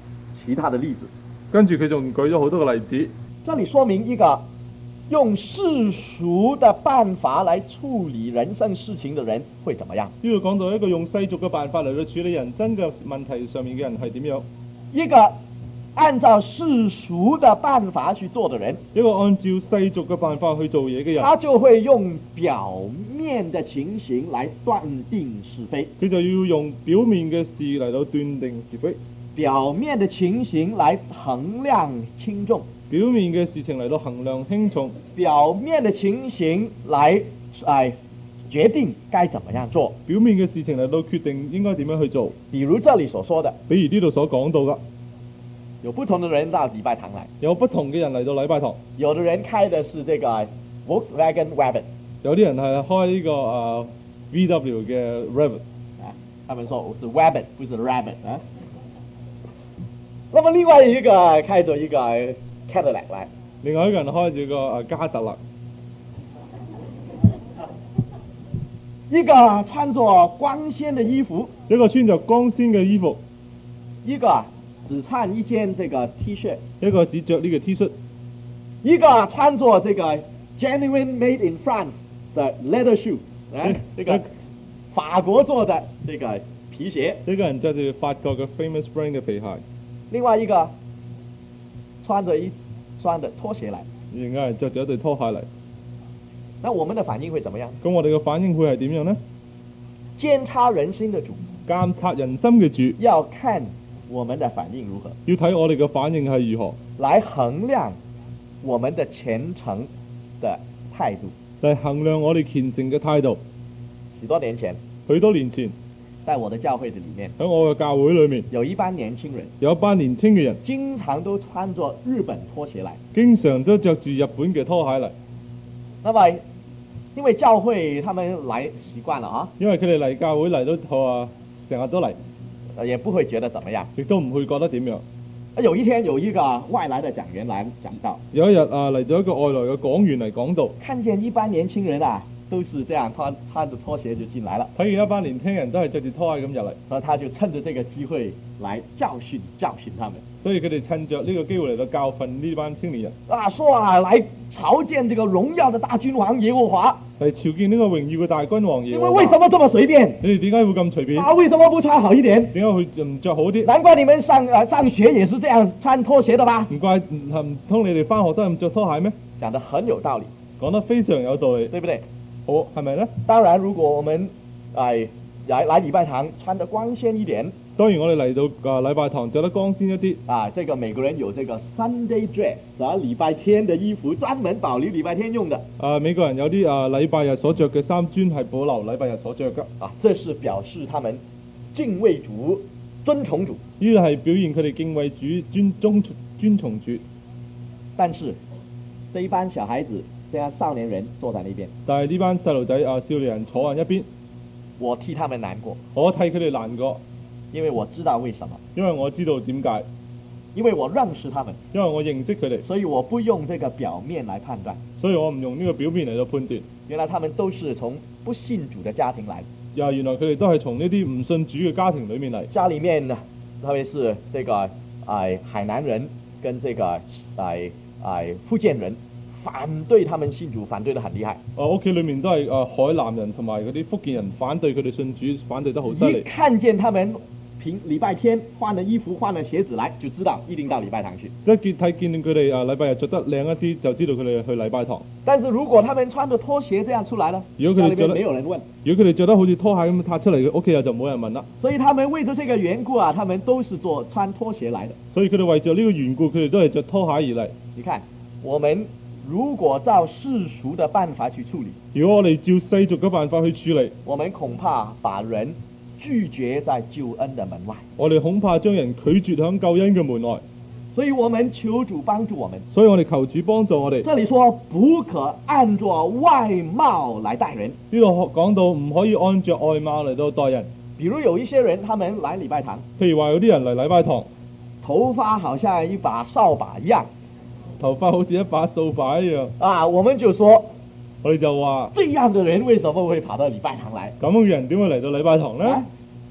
S1: 其他的例子。
S2: 跟住佢仲舉咗好多個例子。
S1: 这里说明一个用世俗的办法来处理人生事情的人会怎么样。
S2: 呢度講到一個用世俗嘅辦法嚟去處理人生嘅問題上面嘅人係點樣？
S1: 一个按照世俗的办法去做的人，
S2: 一個按照世俗嘅辦法去做嘢嘅人，
S1: 他就会用表面的情形来断定是非，
S2: 佢就要用表面嘅事嚟到斷定是非，
S1: 表面的情形来衡量轻重，
S2: 表面嘅事情嚟到衡量輕重，
S1: 表面的情形来哎决定该怎么样做。
S2: 表面嘅事情嚟到決定應該點樣去做。
S1: 比如这里所说的，
S2: 比如呢度所講到嘅，
S1: 有不同的人到禮拜堂來，
S2: 有不同嘅人嚟到禮拜堂，
S1: 有的人開的是這個 Volkswagen Rabbit，
S2: 有啲人係開呢、這個啊、呃、V W 嘅 Rabbit，
S1: 啊，他們說我是 Rabbit，不是 Rabbit 啊。那麼另外一個開着一個 Cadillac 來，
S2: 另外一個人開住個啊加特勒，
S1: 一個穿着光鮮的衣服，
S2: 一個穿着光鮮嘅衣服，
S1: 一個只穿一件這個 T 恤，
S2: 一個只着呢個 T 恤，
S1: 一個穿着這個 Genuine Made in France 的 leather shoe，啊，這個法國做的這個皮鞋，
S2: 一個人着住法國嘅 Famous Brand 嘅皮鞋，
S1: 另外一個穿着一雙的拖鞋來，
S2: 另外人着住一對拖鞋嚟。
S1: 那我們的反應會怎麼樣？
S2: 咁我哋嘅反應會係點樣呢？
S1: 監察人心的主，
S2: 監察人心嘅主，
S1: 要看我們的反應如何，
S2: 要睇我哋嘅反應係如何，
S1: 來衡量我們的虔誠的態度。
S2: 嚟衡量我哋虔誠嘅態度。
S1: 許多年前，
S2: 許多年前，
S1: 在我的教會的裡面，
S2: 喺我嘅教會裏面，
S1: 有一班年輕人，
S2: 有一班年輕嘅人，
S1: 經常都穿着日本拖鞋來。
S2: 經常都着住日本嘅拖鞋嚟。
S1: 那麼，因為教會他們來習慣了啊，
S2: 因為佢哋嚟教會嚟到啊，成日都嚟，
S1: 也不會覺得怎麼樣，
S2: 亦都唔會覺得點樣。
S1: 有一天有一個外來的講員來講道，
S2: 有一日啊嚟咗一個外來嘅講員嚟講道，
S1: 看見一班年輕人啊，都是這樣穿穿着拖鞋就進來了，
S2: 睇見一班年輕人都係着住拖鞋咁入嚟，
S1: 所以他就趁着這個機會來教訓教訓他們。
S2: 所以佢哋趁着呢個機會嚟到教訓呢班青年人。
S1: 啊，說啊，來朝見這個榮耀的大君王耶和華，
S2: 嚟朝見呢個榮耀嘅大君王耶和華。
S1: 因為為什麼這麼隨便？
S2: 你哋點解會咁隨便？
S1: 啊，為什麼不穿好一點？
S2: 點解會唔着好啲？
S1: 難怪你們上啊上學也是這樣穿拖鞋的吧？
S2: 唔怪唔唔通你哋返學都係咁着拖鞋咩？
S1: 講得很有道理，
S2: 講得非常有道理，
S1: 對不對？
S2: 好，係咪呢？
S1: 當然，如果我們哎來來禮拜堂穿得光鮮一點，
S2: 當然我哋嚟到啊禮拜堂着得光鮮一啲。
S1: 啊，這個美國人有這個 Sunday dress 啊，禮拜天的衣服專門保留禮拜天用的。
S2: 啊，美國人有啲啊禮拜日所着嘅衫專係保留禮拜日所着㗎。
S1: 啊，這是表示他們敬畏主、尊崇主。
S2: 呢個係表現佢哋敬畏主、尊尊尊崇主。
S1: 但是這一班小孩子，這樣少年人坐在那邊，
S2: 但係呢班細路仔啊少年人坐喺一邊，
S1: 我替他們難過，
S2: 我替佢哋難過，
S1: 因為我知道為什麼，
S2: 因為我知道點解，
S1: 因為我認識他們，
S2: 因為我認識佢哋，
S1: 所以我不用這個表面來判斷，
S2: 所以我唔用呢個表面嚟到判斷。
S1: 原來他們都是從不信主的家庭來，
S2: 呀，原來佢哋都係從呢啲唔信主嘅家庭裡面嚟。
S1: 家裡面呢，特別是這個誒、呃、海南人跟這個誒誒、呃呃、福建人，反對他們信主，反對得很厲害。
S2: 啊，屋企裡面都係誒、呃、海南人同埋嗰啲福建人反對佢哋信主，反對得好犀利。
S1: 一看見他們平禮拜天換了衣服、換了鞋子來，就知道一定到禮拜堂去。
S2: 一見睇見佢哋啊禮拜日着得靚一啲，就知道佢哋去禮拜堂。
S1: 但是如果他們穿着拖鞋這樣出來呢？
S2: 如果佢哋着得
S1: 沒有人問。
S2: 如果佢哋着得好似拖鞋咁踏出嚟嘅，屋企人就冇人問啦。
S1: 所以他們為咗這個緣故啊，他們都是做穿拖鞋來的。
S2: 所以佢哋為咗呢個緣故，佢哋都係着拖鞋而嚟。
S1: 你看，我們如果照世俗的辦法去處理，
S2: 如果我哋照世俗嘅辦法去處理，
S1: 我們恐怕把人拒絕在救恩的門外。
S2: 我哋恐怕將人拒絕響救恩嘅門外。
S1: 所以我們求主幫助我們。
S2: 所以我哋求主幫助我哋。
S1: 這裡說不可按着外貌來待人。
S2: 呢度講到唔可以按着外貌嚟到待人。
S1: 比如有一些人，他們來禮拜堂，
S2: 譬如話有啲人嚟禮拜堂，
S1: 頭髮好像一把掃把一樣，
S2: 頭髮好似一把掃把一樣。
S1: 啊，我們就說，
S2: 我哋就話，
S1: 這樣的人為什麼會跑到禮拜堂來？
S2: 咁嘅人點會嚟到禮拜堂呢？
S1: 啊，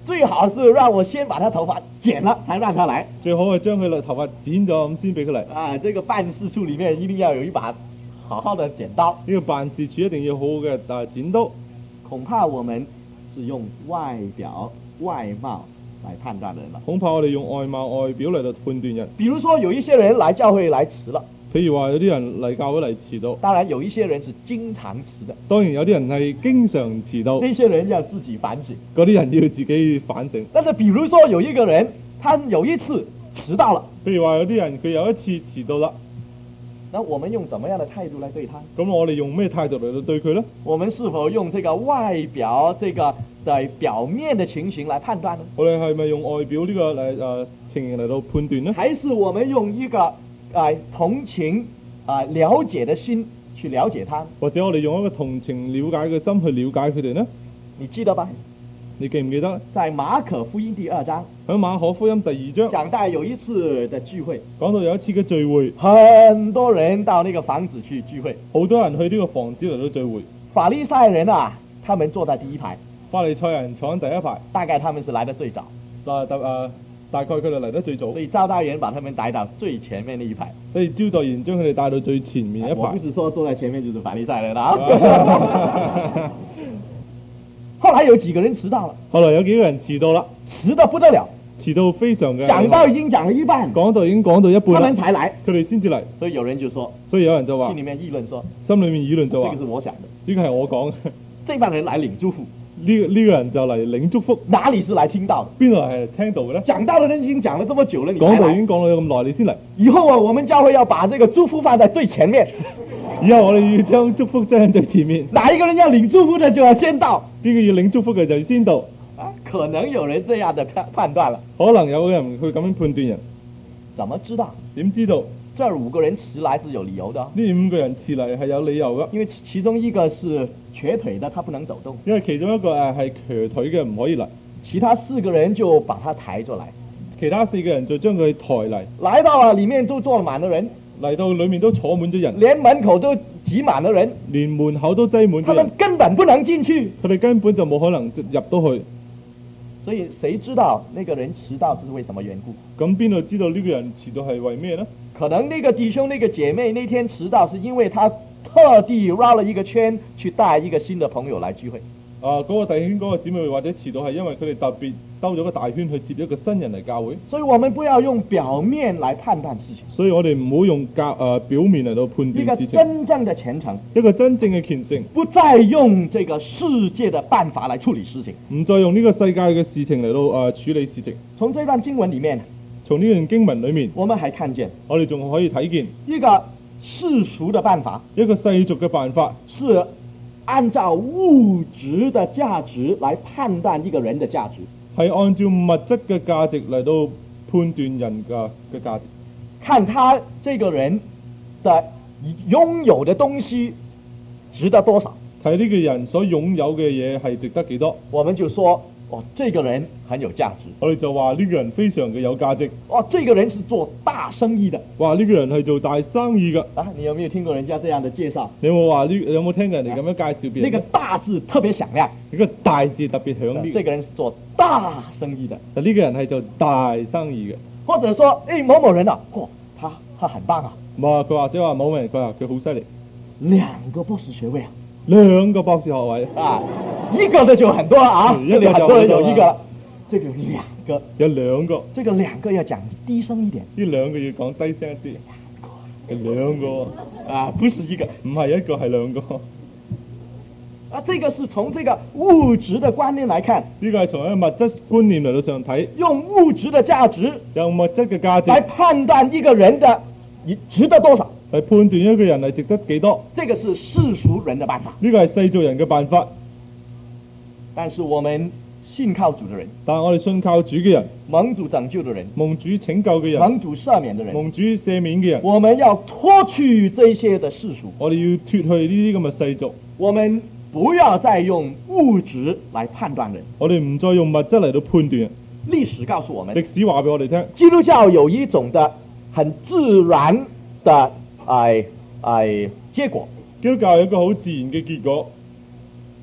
S1: 最好是讓我先把他頭髮剪了，才讓他來。
S2: 最好係將佢嘅頭髮剪咗咁先俾佢嚟。
S1: 啊，這個辦事處裡面一定要有一把好好的剪刀。
S2: 呢個辦事處一定要好好嘅誒剪刀。
S1: 恐怕我們是用外表外貌來判斷人了。
S2: 恐怕我哋用外貌外表嚟到判斷人。
S1: 比如說有一些人來教會來遲了。
S2: 譬如話有啲人嚟教會嚟遲到。
S1: 當然有一些人是經常遲的。
S2: 當然有啲人係經常遲到。
S1: 那些人要自己反省。
S2: 嗰啲人要自己反省。
S1: 但是比如說有一個人，他有一次遲到了。
S2: 譬如話有啲人佢有一次遲到啦。
S1: 那我們用怎麼樣的態度來對他？
S2: 咁我哋用咩態度嚟到對佢呢？
S1: 我們是否用這個外表這個在表面的情形來判斷呢？
S2: 我哋係咪用外表呢個嚟誒情形嚟到判斷呢？
S1: 還是我們用一個誒、呃、同情啊、呃、了解的心去了解他？
S2: 或者我哋用一個同情了解嘅心去了解佢哋呢？
S1: 你記得吧？
S2: 你記唔記得？
S1: 在馬可福音第二章，
S2: 喺馬可福音第二章
S1: 講到有一次的聚會，
S2: 講到有一次嘅聚會，
S1: 很多人到那個房子去聚會，
S2: 好多人去呢個房子嚟到聚會。
S1: 法利賽人啊，他們坐在第一排，
S2: 法利賽人坐喺第一排，
S1: 大概他們是來得最早。
S2: 嗱，誒、呃，大概佢哋嚟得最早，
S1: 所以招待員把他們帶到最前面那一排。
S2: 所以招待員將佢哋帶到最前面一排。
S1: 我不是說坐在前面就是法利賽人啦。後來有幾個人遲到了，
S2: 後來有幾個人遲到啦，
S1: 遲得不得了，
S2: 遲到非常嘅。
S1: 講到已經講了一半，
S2: 講到已經講到一半啦，
S1: 他們才來，
S2: 佢哋先至嚟。
S1: 所以有人就說，
S2: 所以有人就話，
S1: 心裡面議論說，
S2: 心裡面議論就話，
S1: 這個是我想的，
S2: 呢個係我講嘅。
S1: 這班人來領祝福，
S2: 呢呢個人就嚟領祝福，
S1: 哪裡是來聽到的？
S2: 邊度係聽到嘅咧？
S1: 講道的人已經講了這麼久了，你
S2: 講道已經講咗咁耐，你先嚟。
S1: 以後啊，我們教會要把這個祝福放在最前面。
S2: 以後我哋要將祝福擠喺最前面。
S1: 哪一個人要領祝福的就要先到，
S2: 邊個要領祝福嘅就先到。
S1: 啊，可能有人這樣的判判斷了。
S2: 可能有人去咁樣判斷人。
S1: 怎麼知道？
S2: 點知道？
S1: 這五個人遲來是有理由的。
S2: 呢五個人遲嚟係有理由㗎。
S1: 因為其中一個是瘸腿的，他不能走動。
S2: 因為其中一個誒係瘸腿嘅，唔可以嚟。
S1: 其他四個人就把他抬咗嚟。
S2: 其他四個人就將佢抬嚟。
S1: 來到啊，裡面都坐滿了人。
S2: 嚟到裡面都坐滿咗人。
S1: 連門口都擠滿了人。
S2: 連門口都擠滿咗人。
S1: 他們根本不能進去。
S2: 佢哋根本就冇可能入到去。
S1: 所以誰知道那個人遲到是為什麼緣故？
S2: 咁邊度知道呢個人遲到係為咩呢？
S1: 可能那個弟兄、那個姐妹那天遲到，是因為他特地繞了一個圈去帶一個新的朋友來聚會。
S2: 啊，嗰、那個弟兄、嗰、那個姊妹或者遲到係因為佢哋特別兜咗個大圈去接一個新人嚟教會。
S1: 所以我們不要用表面來判斷事情。
S2: 所以我哋唔好用教誒、呃、表面嚟到判斷事情。
S1: 一個真正的虔誠，
S2: 一個真正嘅虔誠，
S1: 不再用這個世界的辦法來處理事情，
S2: 唔再用呢個世界嘅事情嚟到誒、呃、處理事情。
S1: 從這段經文裡面，
S2: 從呢段經文裡面，
S1: 我們還看見，
S2: 我哋仲可以睇見
S1: 一個世俗的辦法，
S2: 一個世俗嘅辦法，
S1: 是按照物質的價值來判斷一個人的價值，
S2: 係按照物質嘅價值嚟到判斷人嘅嘅價值，
S1: 看他這個人的擁有的東西值得多少，
S2: 睇呢個人所擁有嘅嘢係值得幾多，
S1: 我們就說，哦，這個人很有價值。
S2: 我哋就話呢個人非常嘅有價值。
S1: 哦，這個人是做大生意的。
S2: 哇，呢個人係做大生意嘅。
S1: 啊，你有沒有聽過人家這樣的介紹？
S2: 你有冇話呢？有冇聽過人哋咁樣介紹別人？
S1: 那個大字特別響亮，
S2: 呢個大字特別響亮。
S1: 這個人是做大生意的。
S2: 呢個人係做大生意嘅。
S1: 或者說，誒某某人啊，嚯，他他很棒啊。
S2: 唔啊，佢或者話某某人，佢話佢好犀利，
S1: 兩個博士學位啊，
S2: 兩個博士學位
S1: 啊，一個的就很多啊，
S2: 嗯、
S1: 這裡很多人有一個，這個兩個，
S2: 有兩個，
S1: 這個兩個要講低聲一點，
S2: 呢兩個要講低聲一啲，係兩個
S1: 啊，不是一個，
S2: 唔係一個係兩個。
S1: 啊，這個是從這個物質的觀念來看，
S2: 呢個係從一個物質觀念嚟到上睇，
S1: 用物質的價值，
S2: 用物質嘅價值
S1: 來判斷一個人的值得多少，
S2: 嚟判斷一個人係值得幾多。
S1: 這個是世俗人的辦法，
S2: 呢個係世俗人嘅辦法。
S1: 但是我們信靠主的人，
S2: 但係我哋信靠主嘅人，
S1: 蒙主拯救的人，
S2: 蒙主拯救嘅人，
S1: 蒙主赦免的人，
S2: 蒙主赦免嘅人，
S1: 我們要脫去這些的世俗，
S2: 我哋要脫去呢啲咁嘅世俗，
S1: 我們不要再用物質來判斷人，
S2: 我哋唔再用物質嚟到判斷人。
S1: 歷史告訴我們，
S2: 歷史話俾我哋聽，
S1: 基督教有一種的很自然的哎哎結果，
S2: 基督教有一個好自然嘅結果，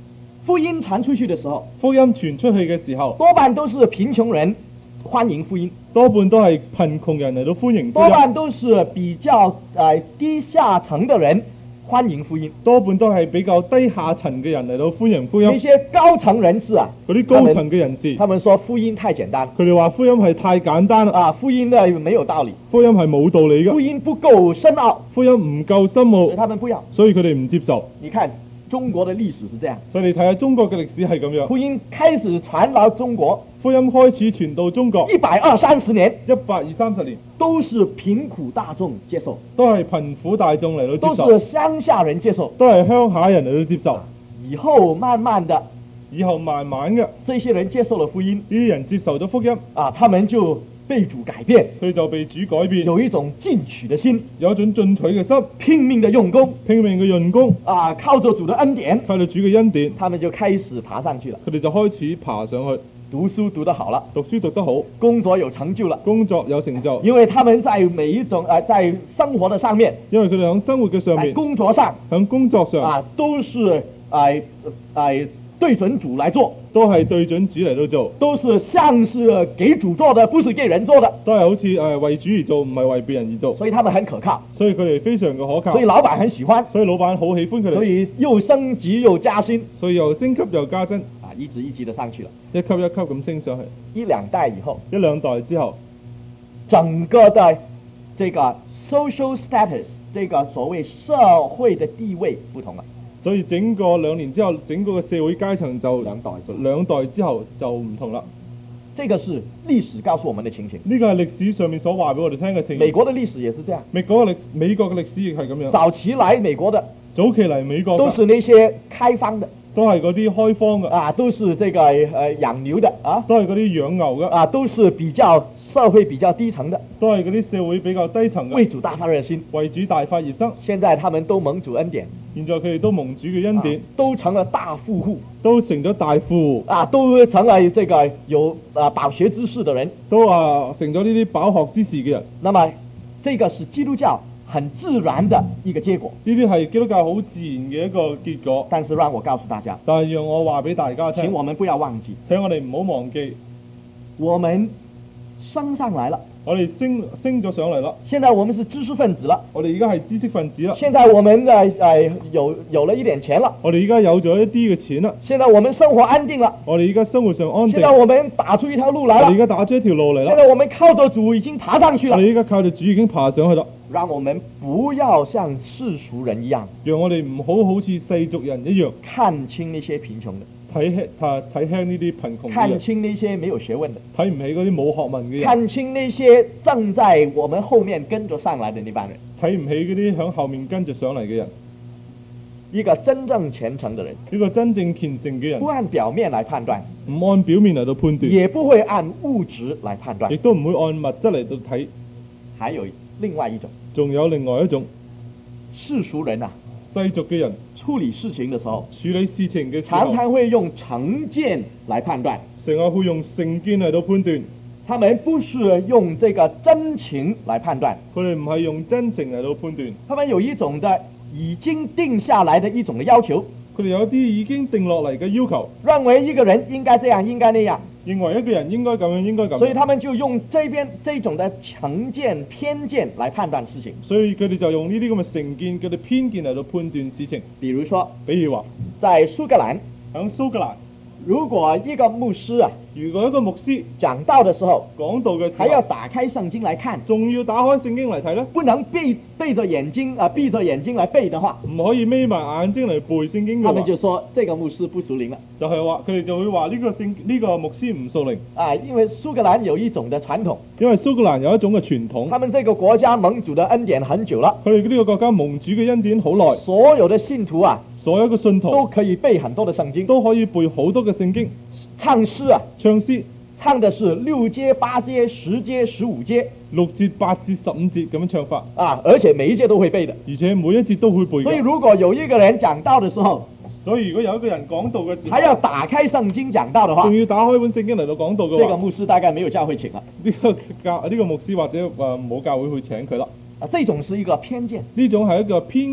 S1: 福音傳出去的時候，
S2: 福音傳出去嘅時候，
S1: 多半都是貧窮人歡迎福音，
S2: 多半都係貧窮人嚟到歡迎福音，
S1: 多半都是比較呃低下層的人歡迎福音，
S2: 多半都係比較低下層嘅人嚟到歡迎福音。
S1: 那些高層人士啊，
S2: 嗰啲高層嘅人士，
S1: 他們說福音太簡單，
S2: 佢哋話福音係太簡單啦，
S1: 啊，福音呢沒有道理，
S2: 福音係冇道理嘅，
S1: 福音不夠深奧，
S2: 福音唔夠深
S1: 所以
S2: 奧，
S1: 他們不要。
S2: 所以佢哋唔接受。
S1: 你看中國的歷史是這樣，
S2: 所以你睇下中國嘅歷史係咁樣，
S1: 福音開始傳到中國，
S2: 福音開始傳到中國
S1: 一百二三十年，
S2: 一百二三十年，
S1: 都是貧苦大眾接受，
S2: 都係貧苦大眾嚟到
S1: 都
S2: 接受，
S1: 是鄉下人接受。
S2: 都係鄉下人嚟到接受。
S1: 以後慢慢的，
S2: 以後慢慢嘅，
S1: 這些人接受了福音，
S2: 呢啲人接受咗福音，
S1: 啊，他們就被主改變，
S2: 佢就被主改變，
S1: 有一種進取的心，
S2: 有一種進取嘅心，
S1: 拼命的用功，
S2: 拼命嘅用功，
S1: 啊，靠着主的恩典，
S2: 靠住主嘅恩典，
S1: 他們就開始爬上去了，
S2: 佢哋就開始爬上去，
S1: 讀書讀得好了，
S2: 讀書讀得好，
S1: 工作有成就了，
S2: 工作有成就，
S1: 因為他們在每一種呃在生活的上面，
S2: 因為佢哋喺生活嘅上
S1: 在
S2: 面，
S1: 工作上
S2: 喺工作上
S1: 啊都是哎哎對準主來做，
S2: 都係對準主嚟到做，
S1: 都是像是給主做的，不是給人做的，
S2: 都係好似誒為主而做，唔係為別人而做，
S1: 所以他們很可靠，
S2: 所以佢哋非常嘅可靠，
S1: 所以老闆很喜歡，
S2: 所以老闆好喜歡佢哋，
S1: 所以又升級又加薪，
S2: 所以又升級又加薪，
S1: 啊，一級一級的上去了，
S2: 一級一級咁升上去，
S1: 一兩代以後，
S2: 一兩代之後，
S1: 整個的這個 social status，這個所謂社會的地位不同了。
S2: 所以整個兩年之後，整個嘅社會階層就
S1: 兩代
S2: 兩代之後就唔同啦。
S1: 這個是歷史告訴我們的情形。
S2: 呢個係歷史上面所話俾我哋聽嘅情形。
S1: 美國的歷史也是這樣。
S2: 美國嘅歷美國嘅歷史亦係咁樣。
S1: 早期來美國的，
S2: 早期嚟美國
S1: 都是那些開荒的，
S2: 都係嗰啲開荒嘅，
S1: 啊，都是這個呃養牛的啊，
S2: 都係嗰啲養牛嘅，
S1: 啊，都是比較社會比較低層的，
S2: 都係嗰啲社會比較低層嘅，
S1: 為主大發熱心，
S2: 為主大發熱心。
S1: 現在他們都蒙主恩典，
S2: 現在佢哋都蒙主嘅恩典，
S1: 啊，都成了大富戶，
S2: 都成咗大富戶，
S1: 啊，都成了這個有啊飽學之士的人，
S2: 都啊成咗呢啲飽學之士嘅人。
S1: 那麼這個是基督教很自然的一個結果。
S2: 呢啲係基督教好自然嘅一個結果。
S1: 但是讓我告訴大家，
S2: 但係讓我話俾大家聽，
S1: 請我們不要忘記，
S2: 請我哋唔好忘記，
S1: 我們升上來了。
S2: 我哋升升咗上嚟啦，
S1: 現在我們是知識分子了，
S2: 我哋而家係知識分子啦，
S1: 現在我們呃呃有有了一點錢了，
S2: 我哋而家有咗一啲嘅錢啦，
S1: 現在我們生活安定了，
S2: 我哋而家生活上安定，
S1: 現在我們打出一條路來了，
S2: 我哋而家打出一條路嚟啦，
S1: 現在我們靠着主已經爬上去了，
S2: 我哋而家靠住主已經爬上去啦，
S1: 讓我們不要像世俗人一樣，
S2: 讓我哋唔好好似世俗人一樣
S1: 看清那些貧窮的，
S2: 睇輕睇睇輕呢啲貧窮嘅
S1: 看
S2: 人，
S1: 清那些沒有學問的，
S2: 睇唔起嗰啲冇學問嘅人，
S1: 看清那些正在我們後面跟着上來的那班人，
S2: 睇唔起嗰啲響後面跟住上嚟嘅人。
S1: 一個真正虔誠的人，
S2: 呢個真正虔誠嘅人，
S1: 不按表面來判斷，
S2: 唔按表面嚟到判斷，
S1: 也不會按物質來判斷
S2: 亦，都唔會按物質嚟到睇。
S1: 還有另外一種
S2: 仲有另外一種
S1: 世俗人啊，
S2: 世俗嘅人
S1: 處理事情的時候，
S2: 處理事情嘅時候，
S1: 常常會用成見來判斷，
S2: 成日會用成見嚟到判斷，
S1: 他們不是用這個真情來判斷，
S2: 佢哋唔係用真情嚟到判斷，
S1: 他們有一種的已經定下來的一種的要求，
S2: 佢哋有啲已經定落嚟嘅要求，
S1: 認為一個人應該這樣，應該那樣，
S2: 認為一個人應該咁樣，應該咁樣，
S1: 所以他們就用這邊這種的成見、偏見來判斷事情。
S2: 所以佢哋就用呢啲咁嘅成見、佢哋偏見嚟到判斷事情。
S1: 比如說，
S2: 比如話
S1: 在蘇格蘭，
S2: 喺蘇格蘭，
S1: 如果一個牧師啊
S2: 如果一個牧師
S1: 講道的時候，
S2: 講道嘅時
S1: 還要
S2: 候，
S1: 打開聖經來看，
S2: 仲要打開聖經嚟睇咧，
S1: 不能閉閉着眼睛啊，閉着眼睛來背的話，
S2: 唔可以眯埋眼睛嚟背聖經嘅
S1: 他們
S2: 話，
S1: 就說這個牧師不屬靈了
S2: 就係話佢哋就會話呢個聖呢個牧師唔屬靈，
S1: 啊，因為蘇格蘭有一種的傳統，
S2: 因為蘇格蘭有一種嘅傳統，
S1: 他們這個國家蒙主的恩典很久了，
S2: 佢哋呢個國家蒙主嘅恩典好耐，
S1: 所有的信徒啊
S2: 所有嘅信徒
S1: 都可以背很多的聖經，
S2: 都可以背好多嘅聖經，
S1: 唱詩啊
S2: 唱詩
S1: 唱的是六節、八節、十節、十五節，
S2: 六節、八節、十五節咁樣唱法，
S1: 啊，而且每一節都會背的。
S2: 而且每一節都會背
S1: 所以
S2: 嘅。
S1: 如果有一個人講道的時候，
S2: 所以如果有一個人講道嘅時候，
S1: 還要打開聖經講道的話，
S2: 仲要打開本聖經嚟到講道嘅話，
S1: 這個牧師大概沒有教會請了。
S2: 呢個教呢個牧師或者誒冇教會去請佢啦。
S1: 啊，這種是一個偏見。
S2: 呢種係一個偏見。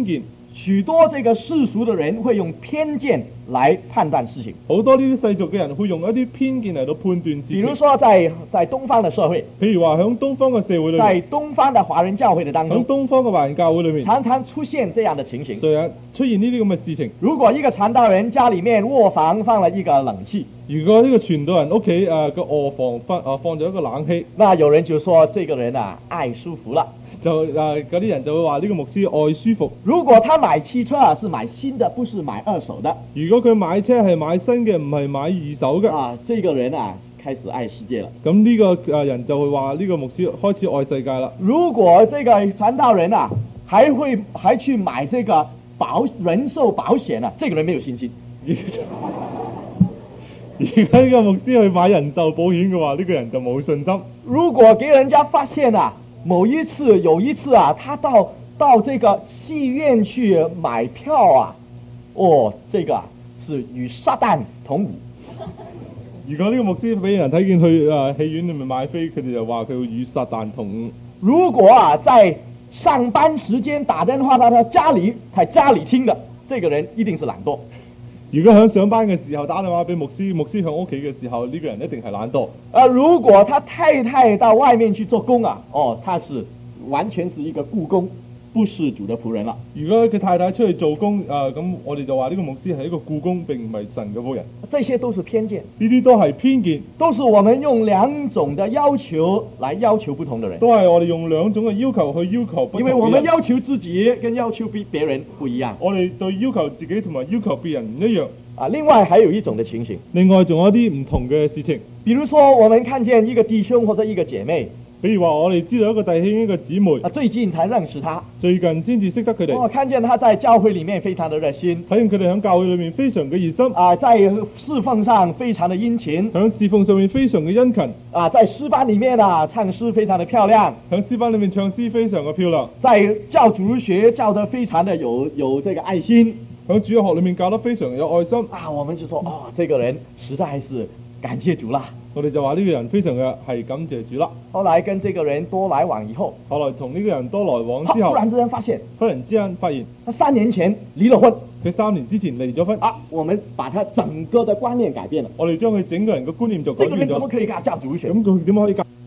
S1: 許多這個世俗的人會用偏見來判斷事情。
S2: 好多呢啲世俗嘅人會用一啲偏見嚟到判斷事情。
S1: 比如說在在東方的社會，
S2: 譬如話喺東方嘅社會裏面，
S1: 在東方的華人教會的當中，
S2: 喺東方嘅華人教會裏面，
S1: 常常出現這樣的情形。
S2: 成日出現呢啲咁嘅事情。
S1: 如果一個傳道人家裡面臥房放了一個冷氣，
S2: 如果呢個傳道人屋企誒個臥房放啊放咗一個冷氣，
S1: 那有人就說這個人啊愛舒服了。
S2: 就誒嗰啲人就會話呢個牧師愛舒服。
S1: 如果他買汽車啊，是買新的，不是買二手的。
S2: 如果佢買車係買新嘅，唔係買二手嘅。
S1: 啊，這個人啊開始愛世界了。
S2: 咁呢個誒人就會話呢個牧師開始愛世界啦。
S1: 如果這個傳道人啊，還會還去買這個保人壽保險啊，這個人沒有信心。
S2: 而家呢個牧師去買人壽保險嘅話，呢、這個人就冇信心。
S1: 如果給人家發現啊，某一次有一次啊，他到到這個戲院去買票啊，哦，這個啊是與撒旦同舞。
S2: 如果呢個牧師俾人睇見去誒戲院裏面買飛，佢哋就話佢會與撒旦同舞。
S1: 如果啊在上班時間打電話到他家裡，在家裡聽的，這個人一定是懶惰。
S2: 如果喺上班嘅時候打電話俾牧師，牧師喺屋企嘅時候，呢、這個人一定係懶惰。
S1: 啊，如果他太太到外面去做工啊，哦，他是完全是一個僱工，不是主的僕人了。
S2: 如果佢太太出去做工，啊咁我哋就話呢個牧師係一個僱工，並唔係神嘅僕人。
S1: 這些都是偏見，
S2: 呢啲都係偏見，
S1: 都是我們用兩種的要求來要求不同的人。
S2: 都係我哋用兩種嘅要求去要求不同嘅人。
S1: 因為我們要求自己跟要求別別人不一樣。
S2: 我哋對要求自己同埋要求別人唔一樣。
S1: 啊，另外還有一種的情形，
S2: 另外仲有一啲唔同嘅事情，
S1: 比如說我們看見一個弟兄或者一個姐妹，
S2: 比如話我哋知道一個弟兄一個姊妹，
S1: 啊，最近才認識他，
S2: 最近先至識得佢哋，
S1: 我、哦、看見他在教會裡面非常的熱心，
S2: 睇見佢哋喺教會裏面非常嘅熱心，
S1: 啊，在侍奉上非常的殷勤，
S2: 喺侍奉上面非常嘅殷勤，
S1: 啊，在詩班裡面啊唱詩非常的漂亮，
S2: 喺詩班裏面唱詩非常嘅漂亮，
S1: 在教主學教得非常的有有這個愛心。
S2: 喺主日學裏面教得非常有愛心
S1: 啊，我們就說哦，這個人實在是感謝主啦。
S2: 我哋就話呢個人非常嘅係感謝主啦。
S1: 後來跟這個人多來往以後，
S2: 後來同呢個人多來往之後，
S1: 突然之間發現，
S2: 忽然之間發現，
S1: 他三年前離了婚。
S2: 佢三年之前離咗婚。
S1: 啊，我們把他整個的觀念改變了。
S2: 我哋將佢整個人嘅觀念就改變咗。
S1: 這個人怎麼可以教主學？
S2: 咁佢點可以教？